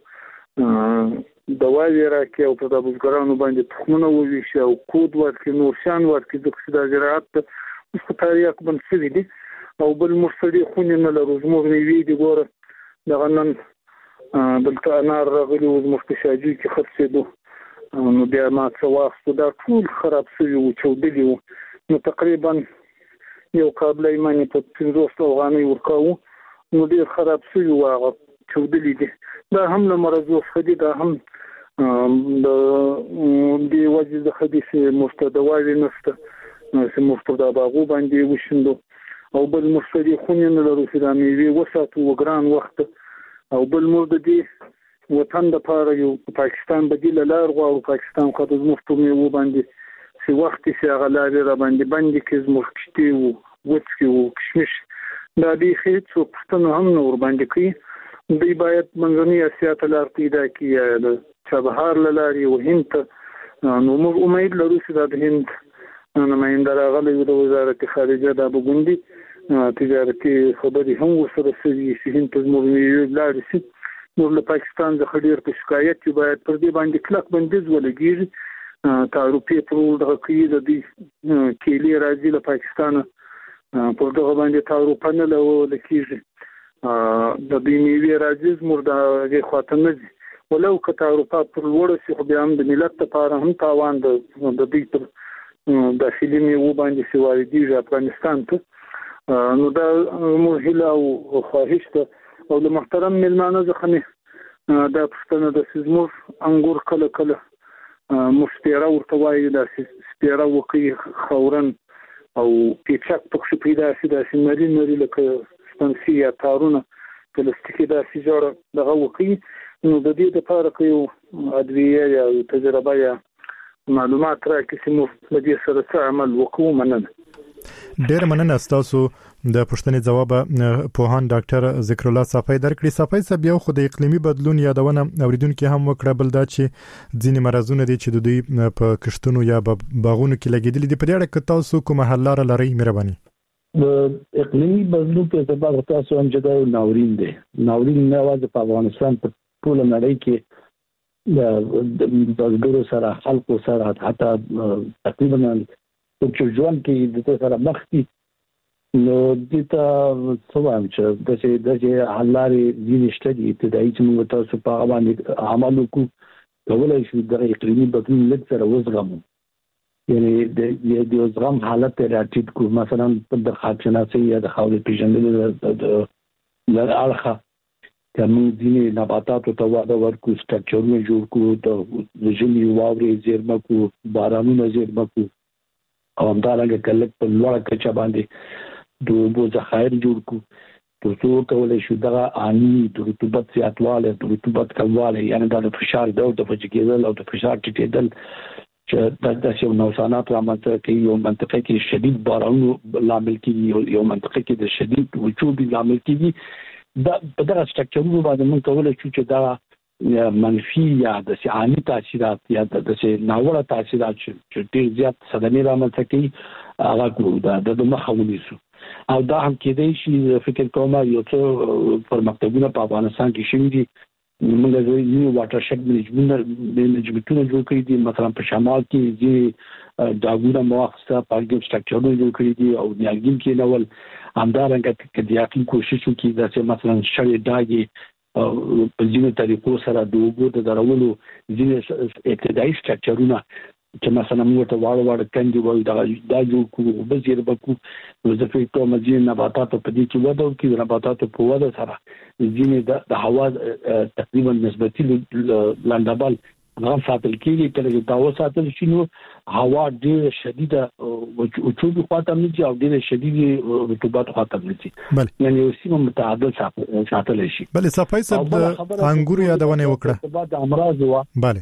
دواوی راکړي او په د بزګرانو باندې تخمونه وویشي او کود ورکړي نور شیان ورکړي ځکه چې د زراعت اوس په تاریخ بند شوي دي او بل موږ سړي خونې نه لرو زموږ میوې دي ګوره دغه نن دلته انار راغلي وو زموږ په شاجوی کې خرڅېدو نو بیا ما څه واخیستو دا ټول خراب شوي وو چاودلي وو نو تقریبا یو قابلی مانې په پنځوس افغانۍ ورکاوه نو ډېر خراب شوي وو هغه چاودلي دي دا هم له مرضو څخه دي دا هم د دې وجې څخه دي چې موږ ته دواوې نشته چې موږ پر دا باغو باندې وشیندو او بل مشتري خونې نه لرو چې د میوې وساتو وګران وخت او بل مور د دې وطن د پاره یو پاکستان بدیل لار غواړو پاکستان خو د مفتو میوه باندې چې وخت چې هغه لارې را باندې باندې کې زموږ کشتي وو وڅکي وو کشمش دا دې خېټ څو پښتنو هم نور باندې کوي دوی باید منځنۍ اسیا ته لار پیدا کړي د چابهار لارې او هند نو موږ امید لرو چې د هند نماینده راغلی د وزارت خارجه د ابوګوندي تجارتي خبري هم وسره سوي چې هند په موږ لارې سي نو له پاکستان څخه ډیر په شکایت چې باید پر دې باندې کلک بندیز ولګیږي تعرفي پرول د قید د کېلي راځي له پاکستان په دغه باندې تعرفه نه لکېږي د دې میوې راځي مرده خاطر نه دي ولو که تعرفه پر لوړ شي خو بیا هم د ملت لپاره هم تاوان د د دې پر داخلي میوه باندې چې واردېږي افغانستان ته نو دا مهله او خواهش ده او د محترم ملمانه ځخه نه دا پښتنه د سزمور انګور کله کله مشتیره ورته وایي دا سپیره وکړي خورن او پیچک پکښې پیدا شي داسې نري نري لکه سپنسي یا تارونه پلاستیکي داسې جوړه دغه وکړي نو د دې دپاره که یو ادویه یا یو تجربه یا معلومات راکړي چې موږ له دې سره څه عمل وکړو مننه ډېر مننه ستاسو د پښتنې ځواب پوهان ډاکټر ذکر الله صافی درکړي. صافی صاحب یو خو د اقلیمي بدلون یادونه اوریدونکو هم وکړه بل دا چې ځینې مرزونه دي چې د دوی په کښتونو یا باغونو کې لګیدلي دي په دې اړه کې تاسو کومه حل لاره لرئ مهرباني؟ د اقلیمي بدلون په اعتبار تاسو هم جدا ناورین دي ناورین نه واځي په افغانستان په ټول نړۍ کې د بزګرو سره خلکو سره حتی تقریبا چې ژوند کې د سره مخ دي نو د تا څه وایم چې د چې د چې حلاري ځینې دي ابتدایي چې موږ تاسو په باندې عمل وکړو کولای شو د اقلیمي بدلون لږ سره وزغمو یعنی د د وزغم حالت راټیټ کو مثلا د خاطرناسي یا د خاورې پیژندلو د لارخه کوم ځینې نباتات او تواد ورکو سټرکچرونه جوړ کو د ژمي واورې زیرمه کو بارانونه زیرمه کو او همدارنګه کلک په لوړه کچه باندې د اوبو ذخایر جوړ کو ترڅو کولای شو دغه اني د رطوبت زیاتواله د رطوبت کمواله یعنی د فشار د وجې کېدل او د فشار ټیټېدل چې د شیو نوسانات رامنځته کوي یو منطقه کې شدید بارانونو لامل کیږي یو منطقه کې د شدید وچوب لامل کیږي دا په دغه سټرکچرونو باندې موږ کولای شو چې دا منفي یا د سیاني تاثیرات یا د ناوړه تاثیرات چې ډیر زیات صدمې رامنځته کوي هغه کوو دا د مخه ونیسو او دا هم کېدای شي فکر کوم یو څه پرمختګونه په افغانستان کې شوي دي موږ د یو واټر شیډ منیجمنټونه جوړ کړي دي مثلا په شمال کې چې داګونه مواخصه پارګیم سټرکچرونه جوړ کړي دي او نیالګین کې نول همدارنګه کې د یقین کوشش وکړي چې مثلا شړې داګي په ځینو طریقو سره د اوبو د درولو ځینې ابتدایي سټرکچرونه چې مثلا موږ ته واړه واړه کندې وایو دا دا جوړ کړو اوبه زیرمه کړو نو زه فکر کوم ځینې نباتاتو په دې کې وده وکړي د نباتاتو په وده سره ځینې د هوا تقریبا نسبتي لنډبل غم ساتل کېږي کله چې دا وساتل شي نو هوا ډېره شدیده وچوبي خواته نه ځي او ډېره شدیده رطوبت خواته نه ځي یعنی یو سیمه متعادل ساتل شي. بله صافی صاحب د انګورو یادونه وکړه بعد امراض وا بله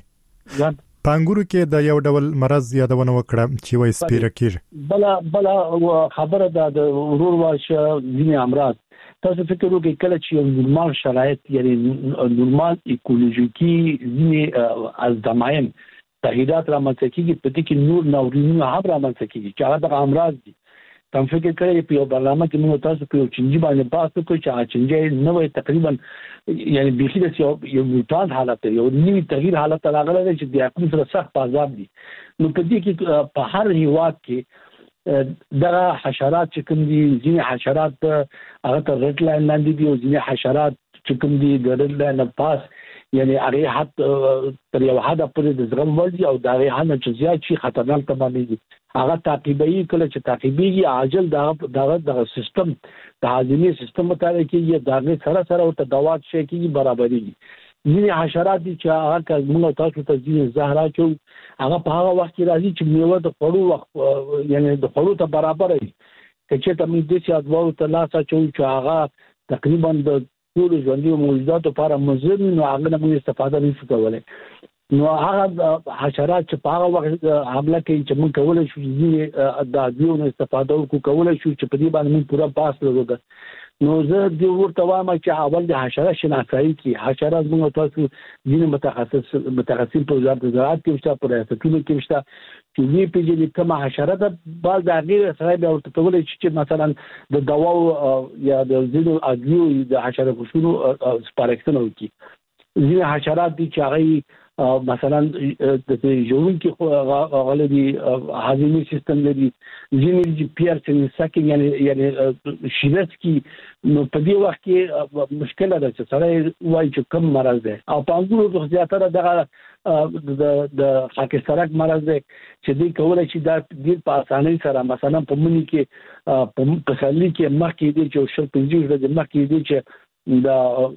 په انګورو کې د یو ډول مرض یادونه وکړه چې وایي سپیره کېږي بله بله خبره ده د ورور واشه ځینې امراض تاسو فکر وکړئ کله چې یو نورمال شرایط یعنی نورمال ایکولوژیکي ځینې ازدماین تغییرات رامنځته کېږي په دې کې نور ناورینونه هم رامنځته کېږي چې هغه دغه امراض دي. تم فکر کړئ په یو برنامه کې موږ تاسو په یو چنجي باندې بحث وکړو چې هغه چنجي نوې تقریبا یعنی بیخي د یو میوټانت حالت یو نوی تغییر حالت راغلی دی چې د اقلیم سره سخت عذاب دي. نو په دې کې په هر هیواد کې دغه حشرات چې کوم دي ځینې حشرات هغه ته ریډ لاین لاندې دي او ځینې حشرات چې کوم دي د ریډ لاین نه پاس یعنی هغه حد تر یو حد پورې د زغم وړ دي او دا هغه نه چې زیات شي خطرناک تمامېږي هغه تعقیبي کله چې تعقیبي عاجل دغه دغه د سیستم د هاضمې سیستم مطابق کې دغه سره سره او تداوات شي کې برابرۍ ځینې حشرات دي چې هغه موږ تاسو ته ځینې زهرا چې هغه په هغه وخت کې راځي چې میوه د خړو وخت یعنی د خړو ته برابر وي چې ته موږ د څه ادوار ته لاس اچو چې هغه تقریبا د ټول ژوندۍ موجوداتو لپاره مضر نو هغه نه موږ استفاده نشو کولای. نو هغه حشرات چې په هغه وخت حمله کوي چې موږ کولای شو چې د ادویو استفاده وکړو، کولای شو چې په دې باندې موږ پوره باس لرو. نو زه د ورته وایم چې اول د حشرات شناسایی کې حشرات موږ تاسو ځینې متخصص متخصصین په وزارت زراعت کې شته، په ریاستونو کې شته چې وی پی جی کومه حشرات بعض د غیر سره به ورته کولای شي چې مثلا د دواو یا د ځینو ادویو د حشرات کشونو سپارښتنه وکړي. ځینې حشرات دي چې هغه مثلا د ژوند کې غلبي هاضمي سیستم لري، ځینې پی آر سي ساکینګ یعنی یعنی شیرت کې نو په دې وخت کې مشکل ده چې سره وایي چې کم مرض ده او په انګورو زیاتره دغه د د خاکسترک مرض ده چې دوی کولای شي دا ډیر په اسانۍ سره مثلا په منی کې په پسلی کې مخکې دي چې شل پنځه ورځې مخکې دي چې دا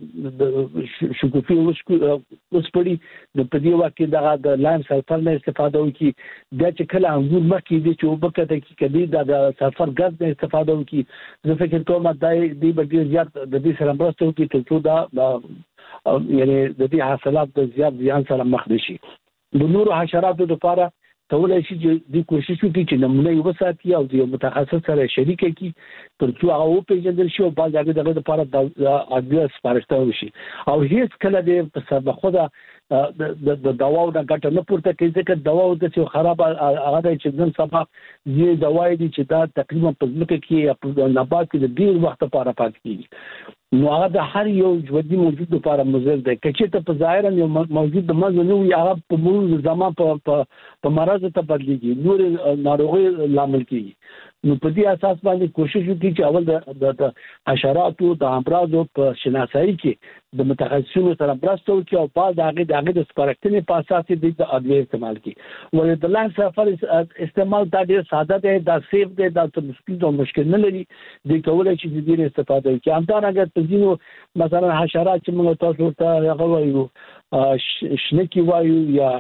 شګوفي وسپړي د پدې وخت کې دغه د لایم سلفر نه استفاده وکړي. دا چې کله انګور مخکې دي چې وبکته کې کدي د سلفر غاز نه استفاده وکړي. زه فکر کوم دا د ډیر زیات د دې سره مرسته وکړي چې دا یعنی د دې حاصلات د زیات زیان سره مخ نشي. د نورو حشراتو لپاره کولای شي چې د کوشش وکړي چې نمونه یې وساتي او د متخصص سره شریک کړي تر څو هغه پیژندل شي او بعد هغه دغه لپاره د ادویه سپارښتنه وشي. او هیڅ کله د په سبب خدا د د دواو د ګټه نه پورته کوي ځکه دواو د څو خراب هغه چې نن سبا یې دواي دي چې دا تقریبا په ځمکه کې یا په نبات کې د ډیر وخت لپاره پاتې کیږي. نو هغه د هر یو ژوندۍ موجود لپاره مضر دی. کچې ته په ظاهرا یو موجود د مزه نه وي هغه په مرور زمان په په مرض ته بدلېږي، نور ناروغي لامل کیږي. نو په دې اساس باندې کوشش وکړي چې اول د حشراتو د امراضو په شناسایی کې د متخصصینو سره مرسته وکړي او بعد هغه د هغه د سپارښتنې په اساس د ادویه استعمال کړي. ولې د لاین سفر استعمال دا ډېر ساده دی، دا سیف دی، دا څه مشکل او مشکل نه لري، د کولای شي د دې استفاده وکړي. همدارنګه په ځینو مثلا حشرات چې موږ تاسو ته هغه وایو شنکي وایو یا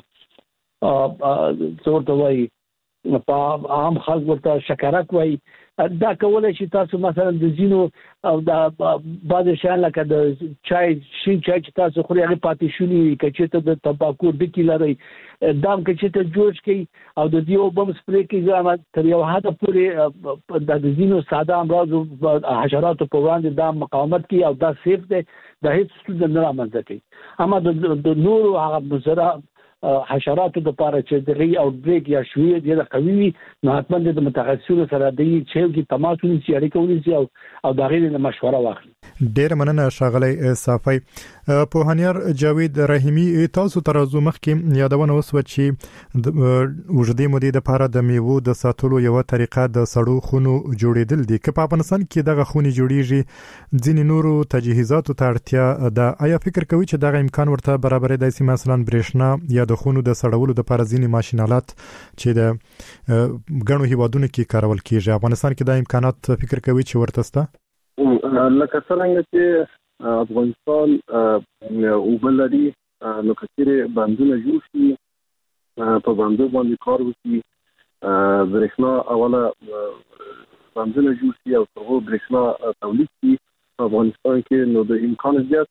څه ورته وایي په عام خلک ورته شکرک وایي، دا کولای شي تاسو مثلا د زینو او د بعض شیان لکه د چای شین چای چې تاسو خوري هغه پاتې شونی کچې ته د تمباکو د کی لري دام کچې ته جوړ کی او د دیو بم سپری کی ځما تر یو حد پورې د زینو ساده امراض حشرات په وړاندې د مقاومت کی او دا سیف دی، د هیڅ څه نه رامنځته کوي. اما د نور هغه مزرع حشراتو د پاره چې دغه او بریک یا شوی دی د قوي نو حتما د متخصصینو سره د چې کی تماس ونیسي اړیکه ونیسي او او د غیر مشوره واخلي. ډیر مننه ښاغلی صافی. پوهانیار جاوید رحیمی تاسو ترازو مخکې یادونه وسو چې د وجدي مودې د پاره د میوه د ساتلو یو طریقه د سړو خونو جوړیدل دي. که په افغانستان کې دغه خوني جوړیږي ځینې نورو تجهیزاتو ته اړتیا ده، آیا فکر کوي چې دغه امکان ورته برابرې دي چې مثلا برېښنا یا د خونو د سړولو د پاره ځینې ماشینالات چې د غنو هیوادونو کې کارول کیږي، افغانستان کې د امکانات فکر کوي چې ورته سته؟ لکه څنګه چې افغانستان او بلدي نو کثیره بندونه جوړ شي په باندې باندې کار وکړي، برېښنا اوله بندونه جوړ شي او څو برېښنا تولید شي په افغانستان کې، نو د امکان زیات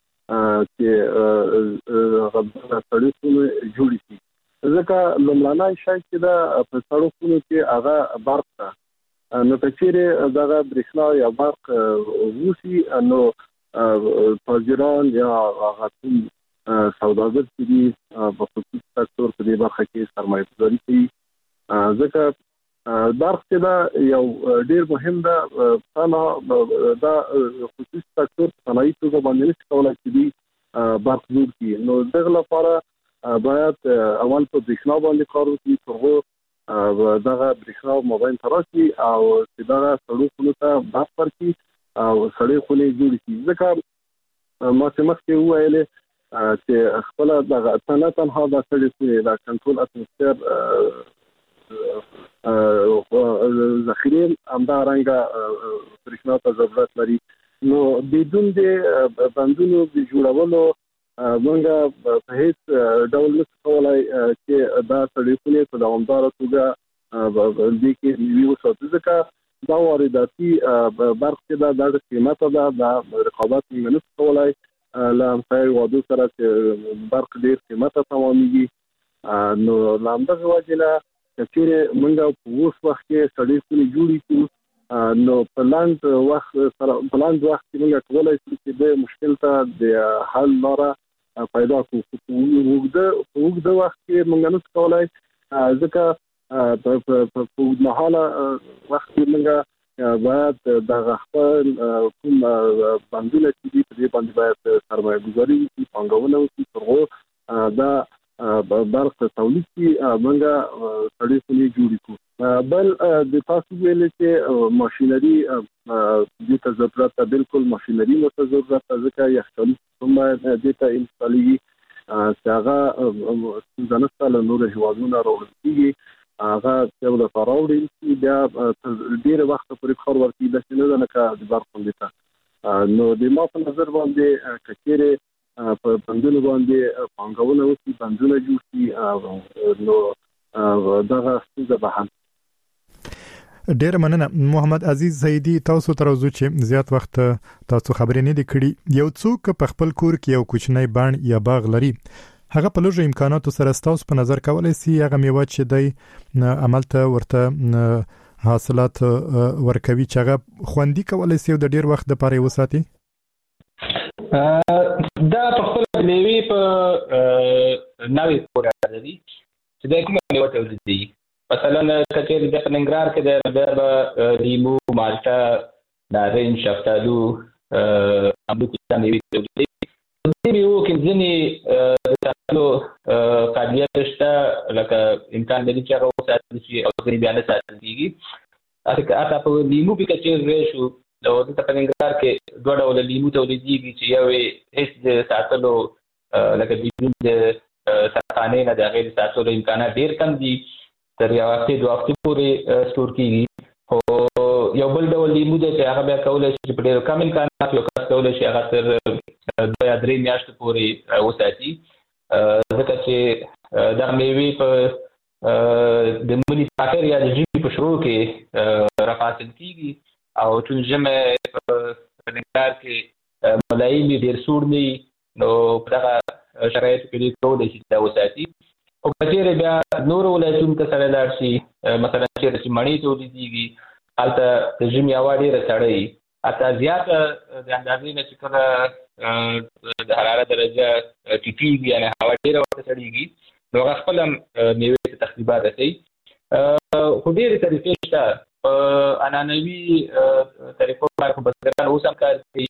چې غبرګون سړکونه جوړ شي. ځکه لومړنی شای چې دا په سړکونو کې هغه برق ده، نو کچېره دغه برېښنا یا برق وشي نو تاجران یا هغه سوداګر چې دي په خصوصي سکتور په دې برخه کې سرمایه گذاري کوي. ځکه برق چې دا یو ډیر مهم ده، څنګه دا خصوصي سکتور صنایع توګه باندې نشي کولای چې دي برق جوړ کړي. نو دغه لپاره باید اول په برېښنا باندې کار وکړي ترغو دغه برېښنا موبایل تراشي او چې دغه سړکونو ته برق ورکړي او سړې خونې جوړې کړي. ځکه ما چې مخکې وویلې چې خپله دغه نه تنها دا سړې خونې دا کنټرول اتموسفیر ذخیرې همدارنګه برېښنا ته ضرورت لري، نو بدون د بندونو د جوړولو موږ په هیڅ ډول نشو کولای چې دا سړکونه په دوامداره توګه د کې نیو ساتو. ځکه دا وارداتي برق کې دا د قیمت دا د رقابت منځ کولای لام په وادو سره چې برق ډیر قیمت تمامېږي نو لامدغه وجنه چې موږ په اوس وخت کې سړی کولې جوړی کو نو پلاند وخت سره پلاند وخت کې موږ کولای شو چې د مشکل ته د حل لاره پیدا کوو وګړه وګړه وخت کې موږ نو کولای ځکه په په مهاله وخت کې موږ باید د خپل کوم باندې چې په دې باندې باید سرمایه گذاري وکړي پانګونه وکړي ترغو دا برق تولید کې موږ سړی کولې جوړی کو بل د تاسو ویل چې ماشينري د ضرورت بالکل ماشينري متضرورت ځکه یختلی کوم د ته انستالي هغه ځنسته له نور هوازونه راوړي هغه چې د فراوډي چې بیا ډیر وخت پورې خور ورتي د سینې نه کا د برق باندې نو د ما په نظر باندې کچېره په بندونو باندې پانګونه وکړي بندونه جوړ شي نو دغه څه به هم ډیر مننه محمد عزیز زیدی تاسو تر اوسه چې زیات وخت تاسو خبرې نه لیکړي یو څوک په خپل کور کې یو کوچنی بان یا باغ لري هغه په لږه امکاناتو سره تاسو په نظر کولای شي هغه میوه چې دی عمل ته ورته حاصلات ورکوي چې هغه خوندي کولای شي د ډیر وخت لپاره وساتي دا په خپل میوي په نوې پورې راځي چې دا کومه میوه تولیدي مثلا کچېر د پننګرار کې د لیمو مالټا نارنج شفتالو امبو کې میوي تولیدي د میوو کې ځینې د تاسو قابلیت شته لکه امکان لري چې هغه وساتل شي او ځینې بیا نه ساتل کېږي اته په لیمو کې کچېر شو نو د پننګرار کې دوه ډول لیمو تولیديږي چې یو هیڅ د ساتلو لکه د ساتانه نه د غیر ساتلو امکانات ډیر کم دي تر یو وخت دوه وخت پورې سٹور کیږي او یو بل ډول لیمو چې هغه بیا کولای شي په ډیر کم امکانات یو کس کولای شي هغه تر دوه یا درې میاشتې پورې وساتي ځکه چې دا میوه په د منی په اخر یا د ژمي په شروع کې راپاسل کیږي او چې جمع په نګار کې ملایي ډیر سوړ نه نو په هغه شرایط کې ټول شي دا وساتي او کچېره بیا نور ولایتونو ته سره لاړ شي مثلا چې مڼې تولیديږي هلته د ژمي هوا ډیره سړه وي اته زیاته د اندازې نه چې کله د حرارت درجه ټیټیږي یعنې هوا ډیره ورته سړېږي نو هغه خپل میوې ته تخریبات رسوي خو ډېرې طریقې شته په عنعنوي طریقو باندې بزګران اوس هم کار کوي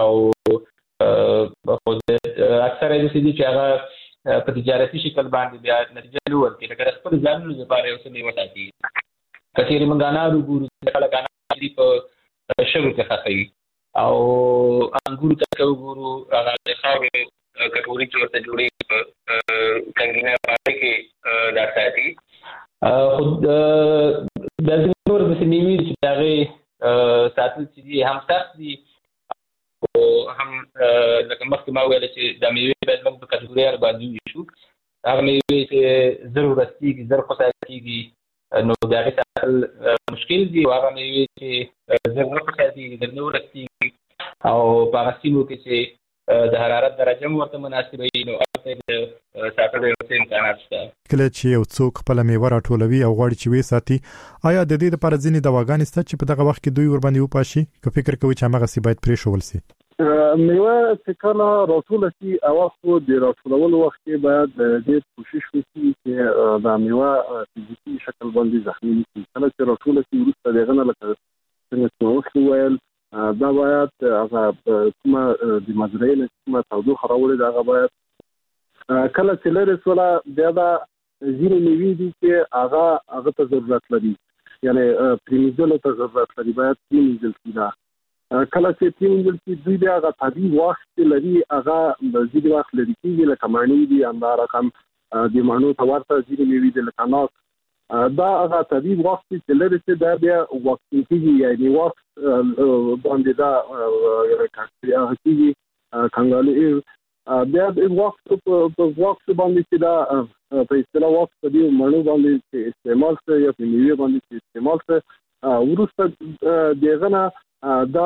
او اکثره د سړي چې هغه په تجارتي شکل باندې بیا نتیجه نه ورکوي لکه خپل ځانونو لپاره یو څه میوه ساتي کچېرې موږ انار وګورو خلک انار دي په شګو کې ښخوي او انګورو ته وګورو هغه د خاورې کټوري چې ورته جوړېږي په کنګینه باندې کې دا ساتي خو د نور د سیمې چې هغه ساتل چې دي هم سخت دي او هم لکه مخکې ما ویل چې د میوې باید موږ په کټګوریانو باندې وویشو هغه میوې چې زر ورستېږي زر خوسا کېږي نو د هغې ساتل مشکل دي او هغه میوې چې زر نه خوسا کېږي زر نه ورستېږي او په هغه سیمو کې چې د حرارت درجه هم ورته مناسبه وي نو هلته د ساتلو یو څه امکانات شته کله چې یو څوک خپله میوه راټولوي او غواړي چې ویې ساتي آیا د دې لپاره ځینې دواګانې شته چې په دغه وخت کې دوی ورباندې وپاشي که فکر کوي چې هماغسې باید پرېښول شي میوه چې کله راټوله شي اول خو د راټولولو وخت کې باید ډېر کوشش وکړي چې دا میوه فزیکي شکل باندې زخمي نه شي کله چې راټوله شي وروسته د هغه نه لکه څنګه چې مخکې وویل دا باید هغه کومه د مزرعې نه کومه تودوخه راوړې ده هغه باید کله چې لرې شوله بیا به ځینې میوې دي چې هغه هغه ته ضرورت لري یعنې پرېمنځلو ته ضرورت لري باید پرېمنځل شي دا کله چې پرېمنځل شي دوی بیا هغه طبیعي وخت لري هغه ځینې وخت لرې کېږي لکه مڼې دي همدا رقم د مڼو ته ورته ځینې میوې دي لکه ناک دا هغه طبیعي وخت چې لري چې دا بیا وخت کېږي یعنې وخت باندې دا هغه کېږي کنګالي بیا د وخت په وخت باندې چې دا په اصطلاح وخت په دې مڼو باندې چې استعمال شي یا په میوې باندې چې استعمال شي ورسته دغه دا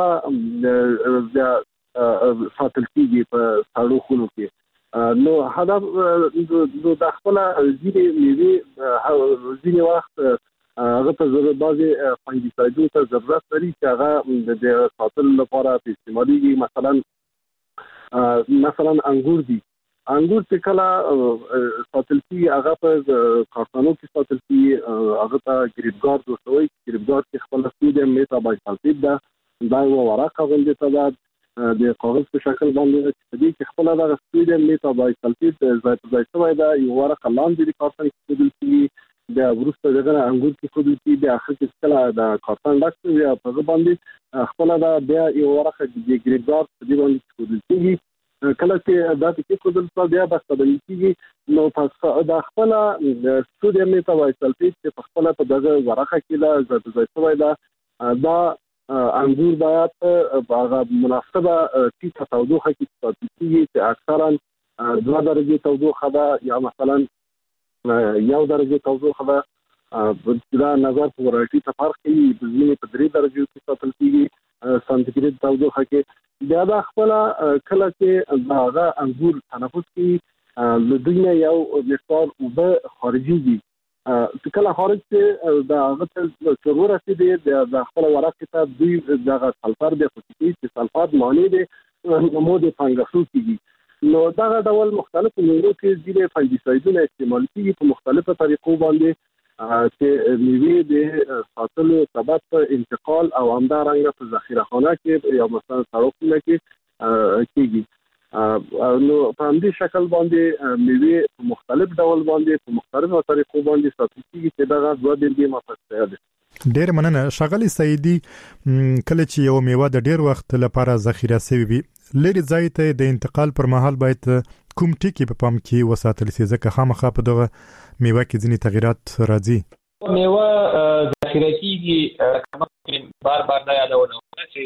د ساتل کیږي په ساړو خونو کې نو هدف د خپل ځینې میوه ځینې وخت هغه ته ضرورت بعضي فنګیسایډو ته ضرورت لري چې هغه د ساتل لپاره استعماليږي مثلا مثلا انګور دي انګور چې کله ساتل کیږي هغه په کارخانو کې ساتل کیږي هغه ته ګریبګارد ورته ګریبګارد کې خپل سودیم میتابایسلفیت ده دا یو ورقه غونډه ته ده د کاغذ په شکل باندې چې دې کې خپل د سودیم میتابایسلفیت ځای په ځای شوی دا یو ورقه لاندې د کارخانې کې ساتل کیږي د ورسته دغه انګور کې خو دې د اخر کې کله د کارتن ډاکټر یا په باندې خپل دا بیا یو ورقه د ګریډار په دې باندې خو دې کله چې دا کې خو دې بیا بس د کېږي نو تاسو دا خپل د سودیم میتابایسلفیت په خپل په دغه ورقه کې لا ځای شوی دا دا انګور باید په مناسبه ټیټه تودوخه کې ساتل کېږي چې اکثرا دوه درجه تودوخه ده یا مثلا یو درجه تودوخه ده دا نظر په ورایټي ته فرق کوي د ځینې په درې درجو کې ساتل کېږي سانتیګریډ تودوخه کې بیا دا خپل کله چې هغه انګور تنفس کوي له دوی نه یو مقدار اوبه خارجيږي چې کله خارج چې دا هغه ته ضرورت دی د خپل ورقه ته دوی دغه سلفر د فوسفیت چې سلفات معنی دی مواد فنګسو کېږي نو دا ډول مختلف میوو کې ځینې فنګیسایډونه استعمال کیږي په مختلفو طریقو باندې چې میوې د ساتلو سبب په انتقال او همدارنګه په ذخیره خانه کې یا مثلا سړکونو کې کیږي نو په همدې شکل باندې میوې په مختلف ډول باندې په مختلفو طریقو باندې ساتل کیږي چې دا غوډه دې مفصله ده. ډیر مننه ښاغلی سعیدي کله چې یو میوه د ډیر وخت لپاره ذخیره شوی وي لري ځای ته د انتقال پر مهال باید کوم ټکی په پام کې وساتل شي ځکه خامخا په دغه میوه کې ځینې تغیرات راځي. میوه ذخیره کیږي کوم بار بار دا یادونه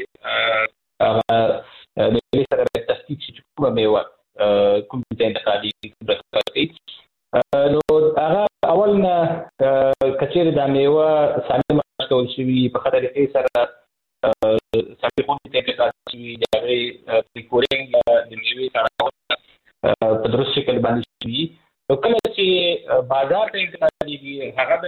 چې هغه د سره تصدیق شي کومه میوه کوم ځای انتقالي کوي نو هغه اول نه کچېره د میوه سالم کول شي په خاطر کې سره سابقون ته انتقال شي د پریکورینګ د میوې سره په درست شکل باندې شي نو کله چې بازار ته انتقالېږي هغه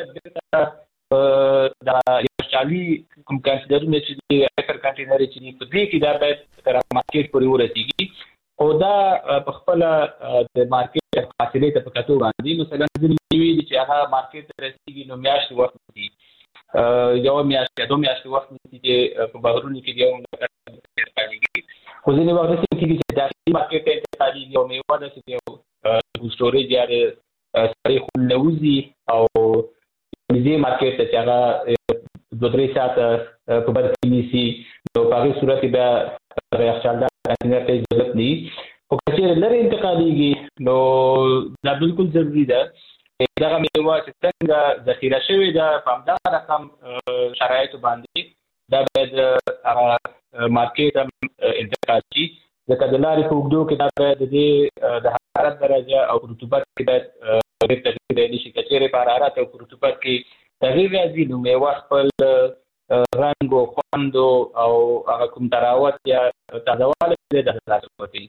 به د یاشالي کوم کنسیډرونه چې د اکر کنټینر چې په دې کې دا باید تر مارکیټ پورې ورسیږي او دا په خپل د مارکیټ فاصله ته په کتو باندې مثلا د میوې چې هغه مارکیټ ته رسیږي نو میاشت وخت دی یو میاشت یا دوه میاشتې وخت چې په بهرونی کې یو انتقالېږي خو ځینې وخت چې داخلي مارکیټ ته انتقالېږي او میوه داسې یو سټوریج یا د سړی خو نوځي او دې مارکیټ ته چې هغه دوه درې ساعته په بر کې نیسي نو په هغې صورت کې بیا یخچالدار کنټینر ته ضرورت نه وي خو که چېرې لرې انتقالېږي نو دا بالکل ضروري ده دغه میوه چې څنګه ذخیره شوې ده په همدغه رقم شرایطو باندې دا باید هغه مارکیټ هم انتقال شي ځکه د لارې په اوږدو کې دا باید د دې د حرارت درجه او رطوبت کې باید ډېر تغییر رانشي که چېرې په حرارت او په رطوبت کې تغییر راځي نو میوه خپل رنګ او خوند او هغه کوم طراوت یا تازهوالی دی د ترلاسه کوي.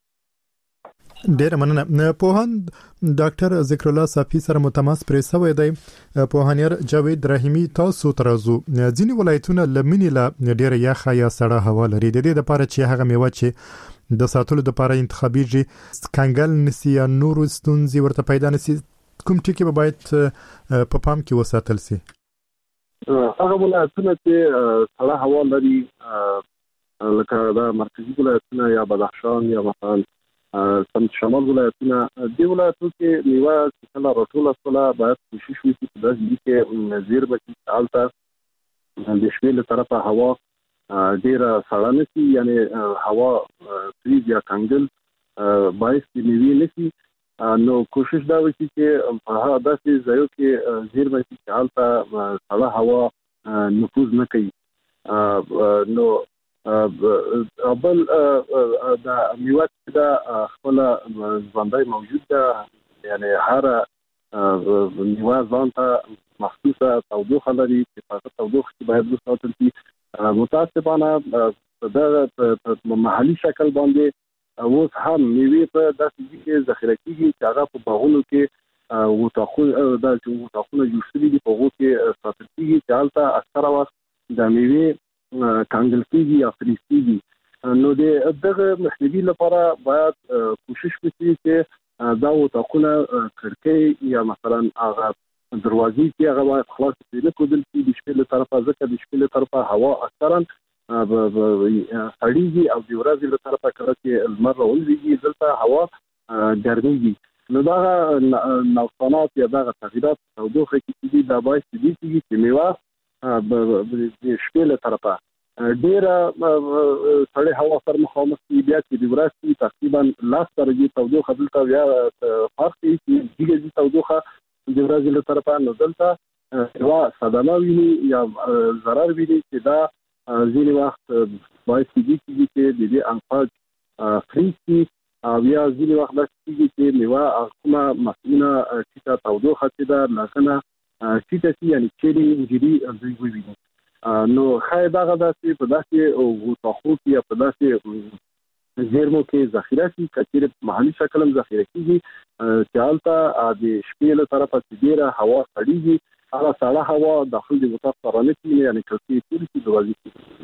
ډیر مننه. پوهاند ډاکټر ذکر الله صافي سره متماس پرې سوی دی. پوهانیر جاوید رحیمی تاسو ترازو ځینې ولایتونه لمنې لا ډیره یخه یا سړه هوا لري د دې لپاره چې هغه میوه چې د ساتلو لپاره انتخابیږي کنګل نسی یا نور ستونزې ورته پیدا نسی کوم ټکی به باید په پام کې وساتل شي؟ هغه ولایتونه چې سړه هوا لري لکه دا مرکزی ولایتونه یا بدخشان یا مثلا سم شمال ولایتونه دی ولایتو کې میوه چې کله راټوله شوله باید کوشش وشي چې داسې دي چې زیر بچي هلته د شپې له طرفه هوا ډېره سړه نه شي یعنې هوا فریز یا کنګل باعث د میوې نه شي نو کوشش دا وشي چې په داسې ځایو کې زیر بچي چې هلته سړه هوا نفوذ نه کوي نو بل دا میوه چې دا خپل ژوندی موجود ده یعنی هر میوه ځان ته مخصوصه تودوخه لري چې په تودوخه کې باید وساتل شي. متاسفانه د محلي شکل باندې اوس هم میوې په داسې ځای کې ذخیره کیږي چې هغه په باغونو کې وتاخونه د وتاخونه جوړ شوي دي، په هغو کې ساتل کیږي چې هلته اکثره وخت د میوې کانګل کیږي یا فریز کیږي. نو د دغه مخنیوي لپاره باید کوشش وکړي چې دا وتاخونه کړکۍ یا مثلا هغه دروازې چې هغه باید خلاص نه کېدل شي د شپې له طرفه، ځکه د شپې له طرفه هوا اکثرا سړیږي او د ورځې له طرفه کله چې لمر راولېږي دلته هوا ګرمېږي. نو دغه نقصانات یا دغه تغییرات تودوخه کې دي دا باعث دي چې میوه د شپې له طرفه ډیره سړی هوا سره مخامخ کیږي، بیا چې د ورځې تقریبا لس درجې تودوخه دلته بیا فرق کوي چې دیګه تودوخه د ورځې له طرفه نو دلته هوا صدمه ویني یا ضرر ویني چې دا ځینې وخت باعث کیږي چې د دې انفاج فریز شي او یا ځینې وخت داسې کیږي چې میوه کومه مسؤونه ټیټه تودوخه چې ده لکنه ټیټه شي، یعنی چیرې انجري دوی وویني. نو خای دغه داسې په داسې وتاخو کې یا په داسې زیرمو کې ذخیره شي کچېرې په محلي شکل هم ذخیره کیږي چې هلته د شپې له طرفه چې ډېره هوا سړېږي هغه سړه هوا داخل د اتاق ته رانه کېږي، یعنې کړکۍ پورې شي دروازې کېږي.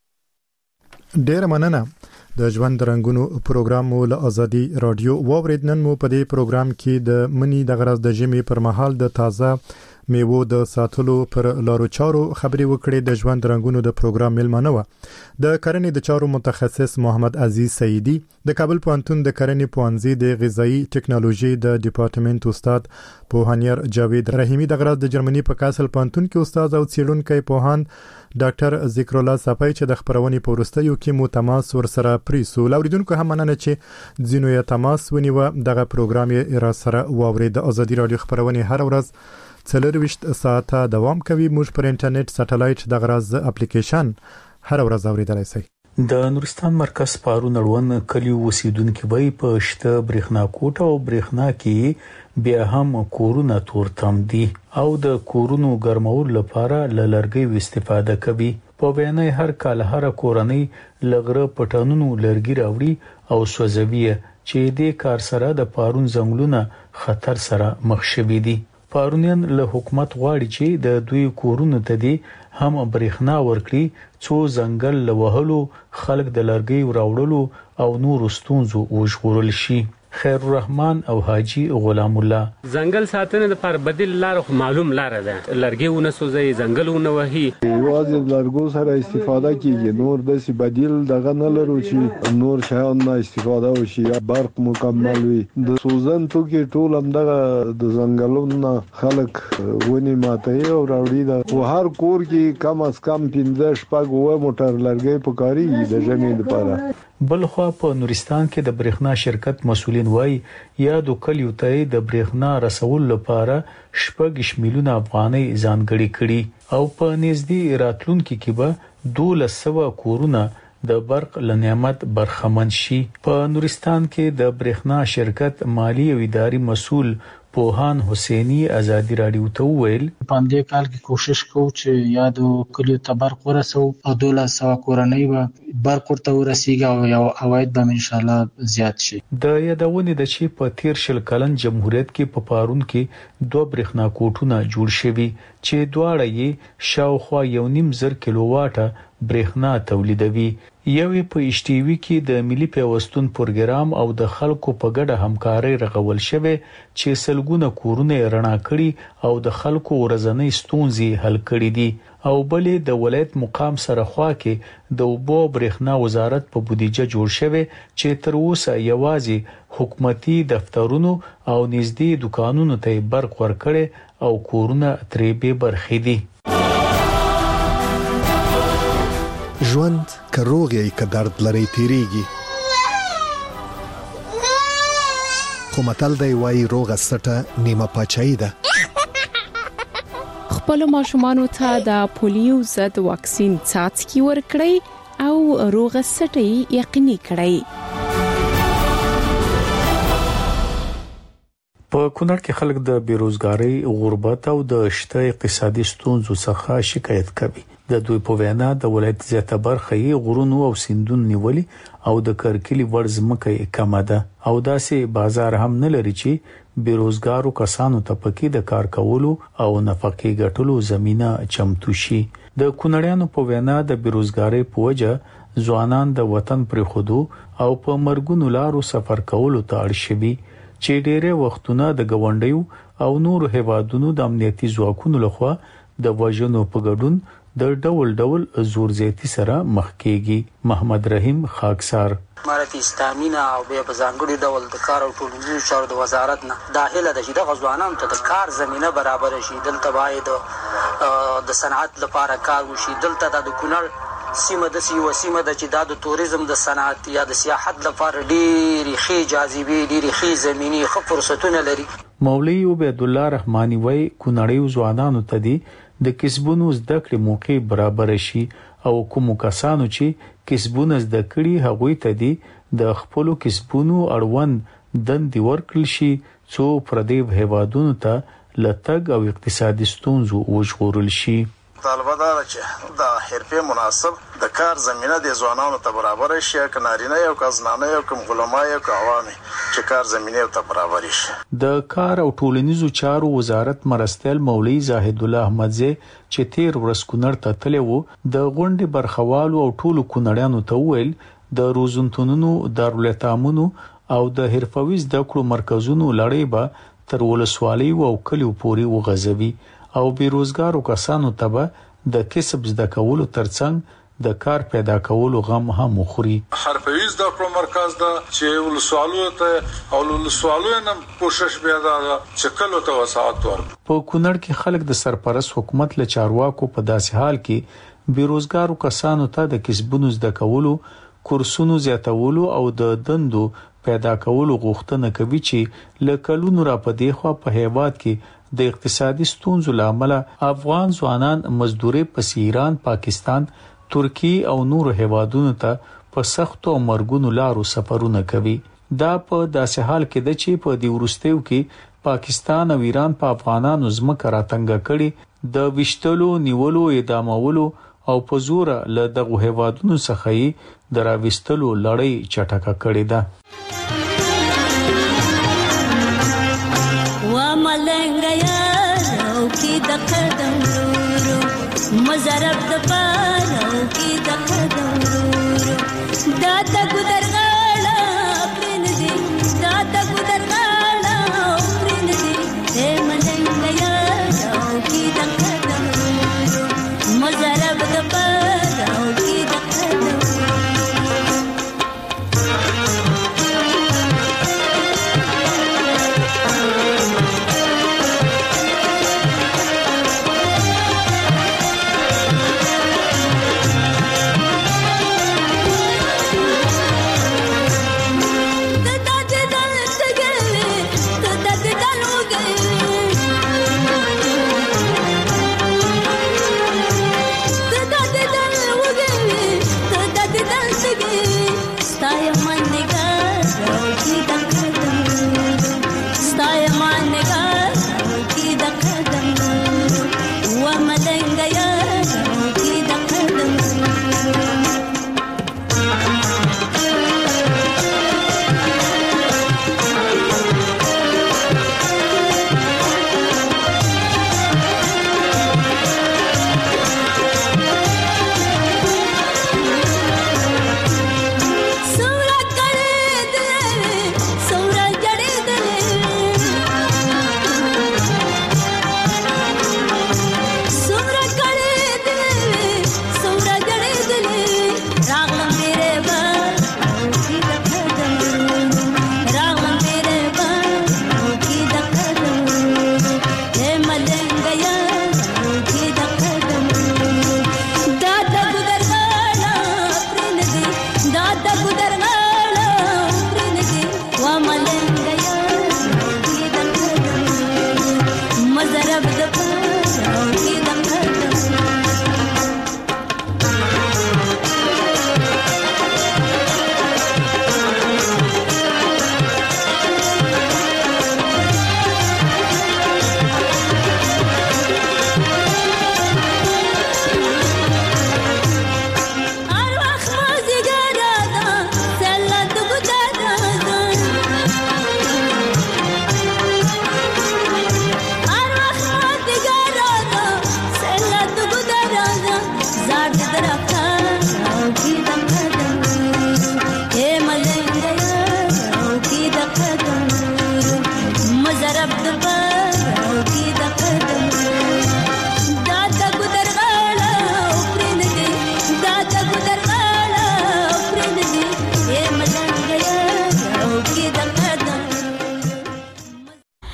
ډېره مننه. د ژوند رنګونو پروګرام مو له ازادي رادیو واورید. نن مو په دې پروګرام کې د منی د غرض د ژمي پر مهال د تازه میوو د ساتلو پر لارو چارو خبرې وکړې. د ژوند رنګونو د پروګرام ملمنه و د کرنې د چارو متخصص محمد عزیز سعیدی، د کابل پوهنتون د کرنې پوهنځي د غذایی ټکنالوژي د ډپارټمنټ استاد پوهانیر جاوید رحیمی، د غرض د جرمني په کاسل پوهنتون کې استاد او څېړونکی پوهان ډاکټر ذکر الله صفای چې د خبرونې په وروستیو کې مو تماس ورسره پریسو. لاوریدونکو هم مننه چې ځینو یې تماس ونیوه. دغه پروګرام یې را سره واورید. د ازادي رادیو خبرونه هر ورځ څلرويشت ساعته دوام کوي. موږ پر انټرنیټ سټلایټ د غرض اپلیکیشن هر ورځ اوریدلای شئ. د نورستان مرکز پارون اړوند کلیو اوسیدونکو وای په شته برېښنا کوټه او برېښنا کې بیا هم کورونه تورتم دي او د کورونو ګرمولو لپاره له لرګي استفاده کوي. په بیانې هر کال هر کورنۍ لغره پټانونو لرګي راوړي او سوځوي چې د کار سره د پارون زنګلونه خطر سره مخ شوي دي. پارونیان له حکومت غواړي چې د دوی کورونو ته دي هم برېښنا ورکړي څو ځنګل له وهلو خلک د لرګي وراوړلو او نور ستونزو وژغورل شي. خیر الرحمن او حاجی غلام الله: ځنګل ساتنه د پر بدیل لار خو معلوم لار ده، لرګي ونه سوځي، ځنګلونه وهي، واځي لرګو سره استفاده کیږي، نور د سی بدیل دغه نه لرو چې نور شیان نه استفاده وشي یا برق مکمل وي. د سوزن تو کې ټول هم دغه د ځنګلونو خلک ونی ماته او راوړي ده او هر کور کې کم از کم پنځه شپږ و موټر لرګي پکاري د ژمي لپاره. بلخوا په نورستان کې د برېښنا شرکت مسولین وای یا د کلیو ته د برېښنا رسول لپاره شپږ میلیونه افغانۍ ځانګړي کړي او په نږدې راتلونکي کې به دولس سوه کورونه د برق لنعمت برخمن شي. په نورستان کې د برېښنا شرکت مالی او اداري مسول پوهان حسینی ازادي رادیو ته ویل په دې کال کې کوشش کوو چې یا د کلیو ته برق ورسو او دولس سوه کورنۍ به برق ورته ورسیږي او یو عواید به ان شاء الله زیات شي. د یادونې د چې په تیر شل کلن جمهوریت کې په پارون کې دوه برېښنا کوټونه جوړ شوي چې دواړه یې شاوخوا یو نیم زر کیلو واټه برېښنا تولیدوي. یوې په اشټیوي کې د ملي پیوستون پروګرام او د خلکو په ګډه همکاري رغول شوه چې سلګونه کورونه رڼا کړي او د خلکو ورځنی ستونزې حل کړي دي او بلې د ولایت مقام سره خوا کې د اوبو برېښنا وزارت په بودیجه جوړ شوه چې تر اوسه یوازې حکومتي دفترونو او نږدې دکانونو ته برق ورکړي او کورونه ترې به برخې دي. ژوند که روغ یې که درد لري تیریږي، خو متل دی وایي روغه سټه نیمه پاچاهي ده. خپل ماشومانو ته د پولیو ضد واکسین څاڅکي ورکړئ او روغه سټه یقیني کړئ. په کونړ کې خلک د بیروزګاری، غربت او د شته اقتصادي ستونزو څخه شکایت کوي. د دوی په وینا د ولایت زیاته برخه یې غرونو او سیندونو نیولي او د کرکلي ورزمکه کمه ده او داسې بازار هم نه لري چې بیروزګارو کسانو ته پکې د کار کولو او نفقې ګټلو زمينه چمتو شي. د کونړیانو په وینا د بیروزګاری په وجه ځوانان د وطن پر خودو او په مرګونو لارو سفر کولو ته اړ شوي چې ډېره وختونه د گاونډیو او نور هیوادونو د امنیتي ځواکونو لخوا د وژنو په ګډون د ډول ډول زور زیاتی سره مخ کېږي. محمد رحیم خاکسار امارت اسلامي نه او به په ځانګړي ډول د کار او ټولنیزو چارو د وزارت نه داخله د شیده غزوانانو ته د کار زمينه برابر شي. دلته باید د صنعت لپاره کار وشي. دلته د کونړ سیمه د سی وسیمه د چې د توریزم د صنعت یا د سیاحت لپاره ډېری خي جاذبي ډېری خي زميني خو فرصتونه لري. مولوي عبد الله رحماني وای کونړیو ځوانانو ته دي د کسبونو زده کړې موقع برابر شي او کوم کسانو چې کسبونه زده کړي هغوی ته دي د خپل کسبونو اړوند دندې ورکړل شي څو پردیو هیوادونو ته لټګ او اقتصادي ستونزو وژغورل شي. طالبه دا چې د حرفه مناسب د کار زمينه د ځوانانو ته برابر شي، کنارینه یو کزنانه یو کوم علماء یو عوامي چې کار زمينه ته برابر شي. د کار او ټولنیزو چارو وزارت مرستیال مولوی زاهد الله احمدزی چې تیر ورځ کونړ ته تللی وو د غونډې برخوالو او ټولو کونړیانو ته ویل د روزنتونونو، دارالتعامونو او د حرفوي زده کړو مرکزونو لړۍ به تر ولسوالۍ او کلیو پورې وغځوي او بیروزګارو کسانو ته به د کسب زده کولو ترڅنګ د کار پیدا کولو غم هم مخوري. حرفوي زده کړو مرکز دا چې ولسوالو ته او ولسوالو نه کوشش بیا دا چې کلو ته وسعت ورکړي. په کونړ کې خلک د سرپرست حکومت له چارواکو په داسې حال کې بیروزګارو کسانو ته د کسبونو زده کولو، کورسونو زیاتولو او د دندو پیدا کولو غوښتنه کوي چې له کلونو را پدې خوا په هیواد کې د اقتصادي ستونزو لامل افغان ځوانان مزدوري په ایران، پاکستان، ترکی او نور هیوادونو ته په سختو مرګونو لارو سفرونه کوي. دا په داسې حال کې د چې په دی ورستیو کې پاکستان او ایران په افغانانو ځمکه راتنګ کړي د وشتلو، نیولو، اعدامولو او په زور له دغه هیوادونو څخه یې د راوستلو لړۍ چټکه کړې ده. مزرب د پاره کی د قدم ورو دا د ګدرغه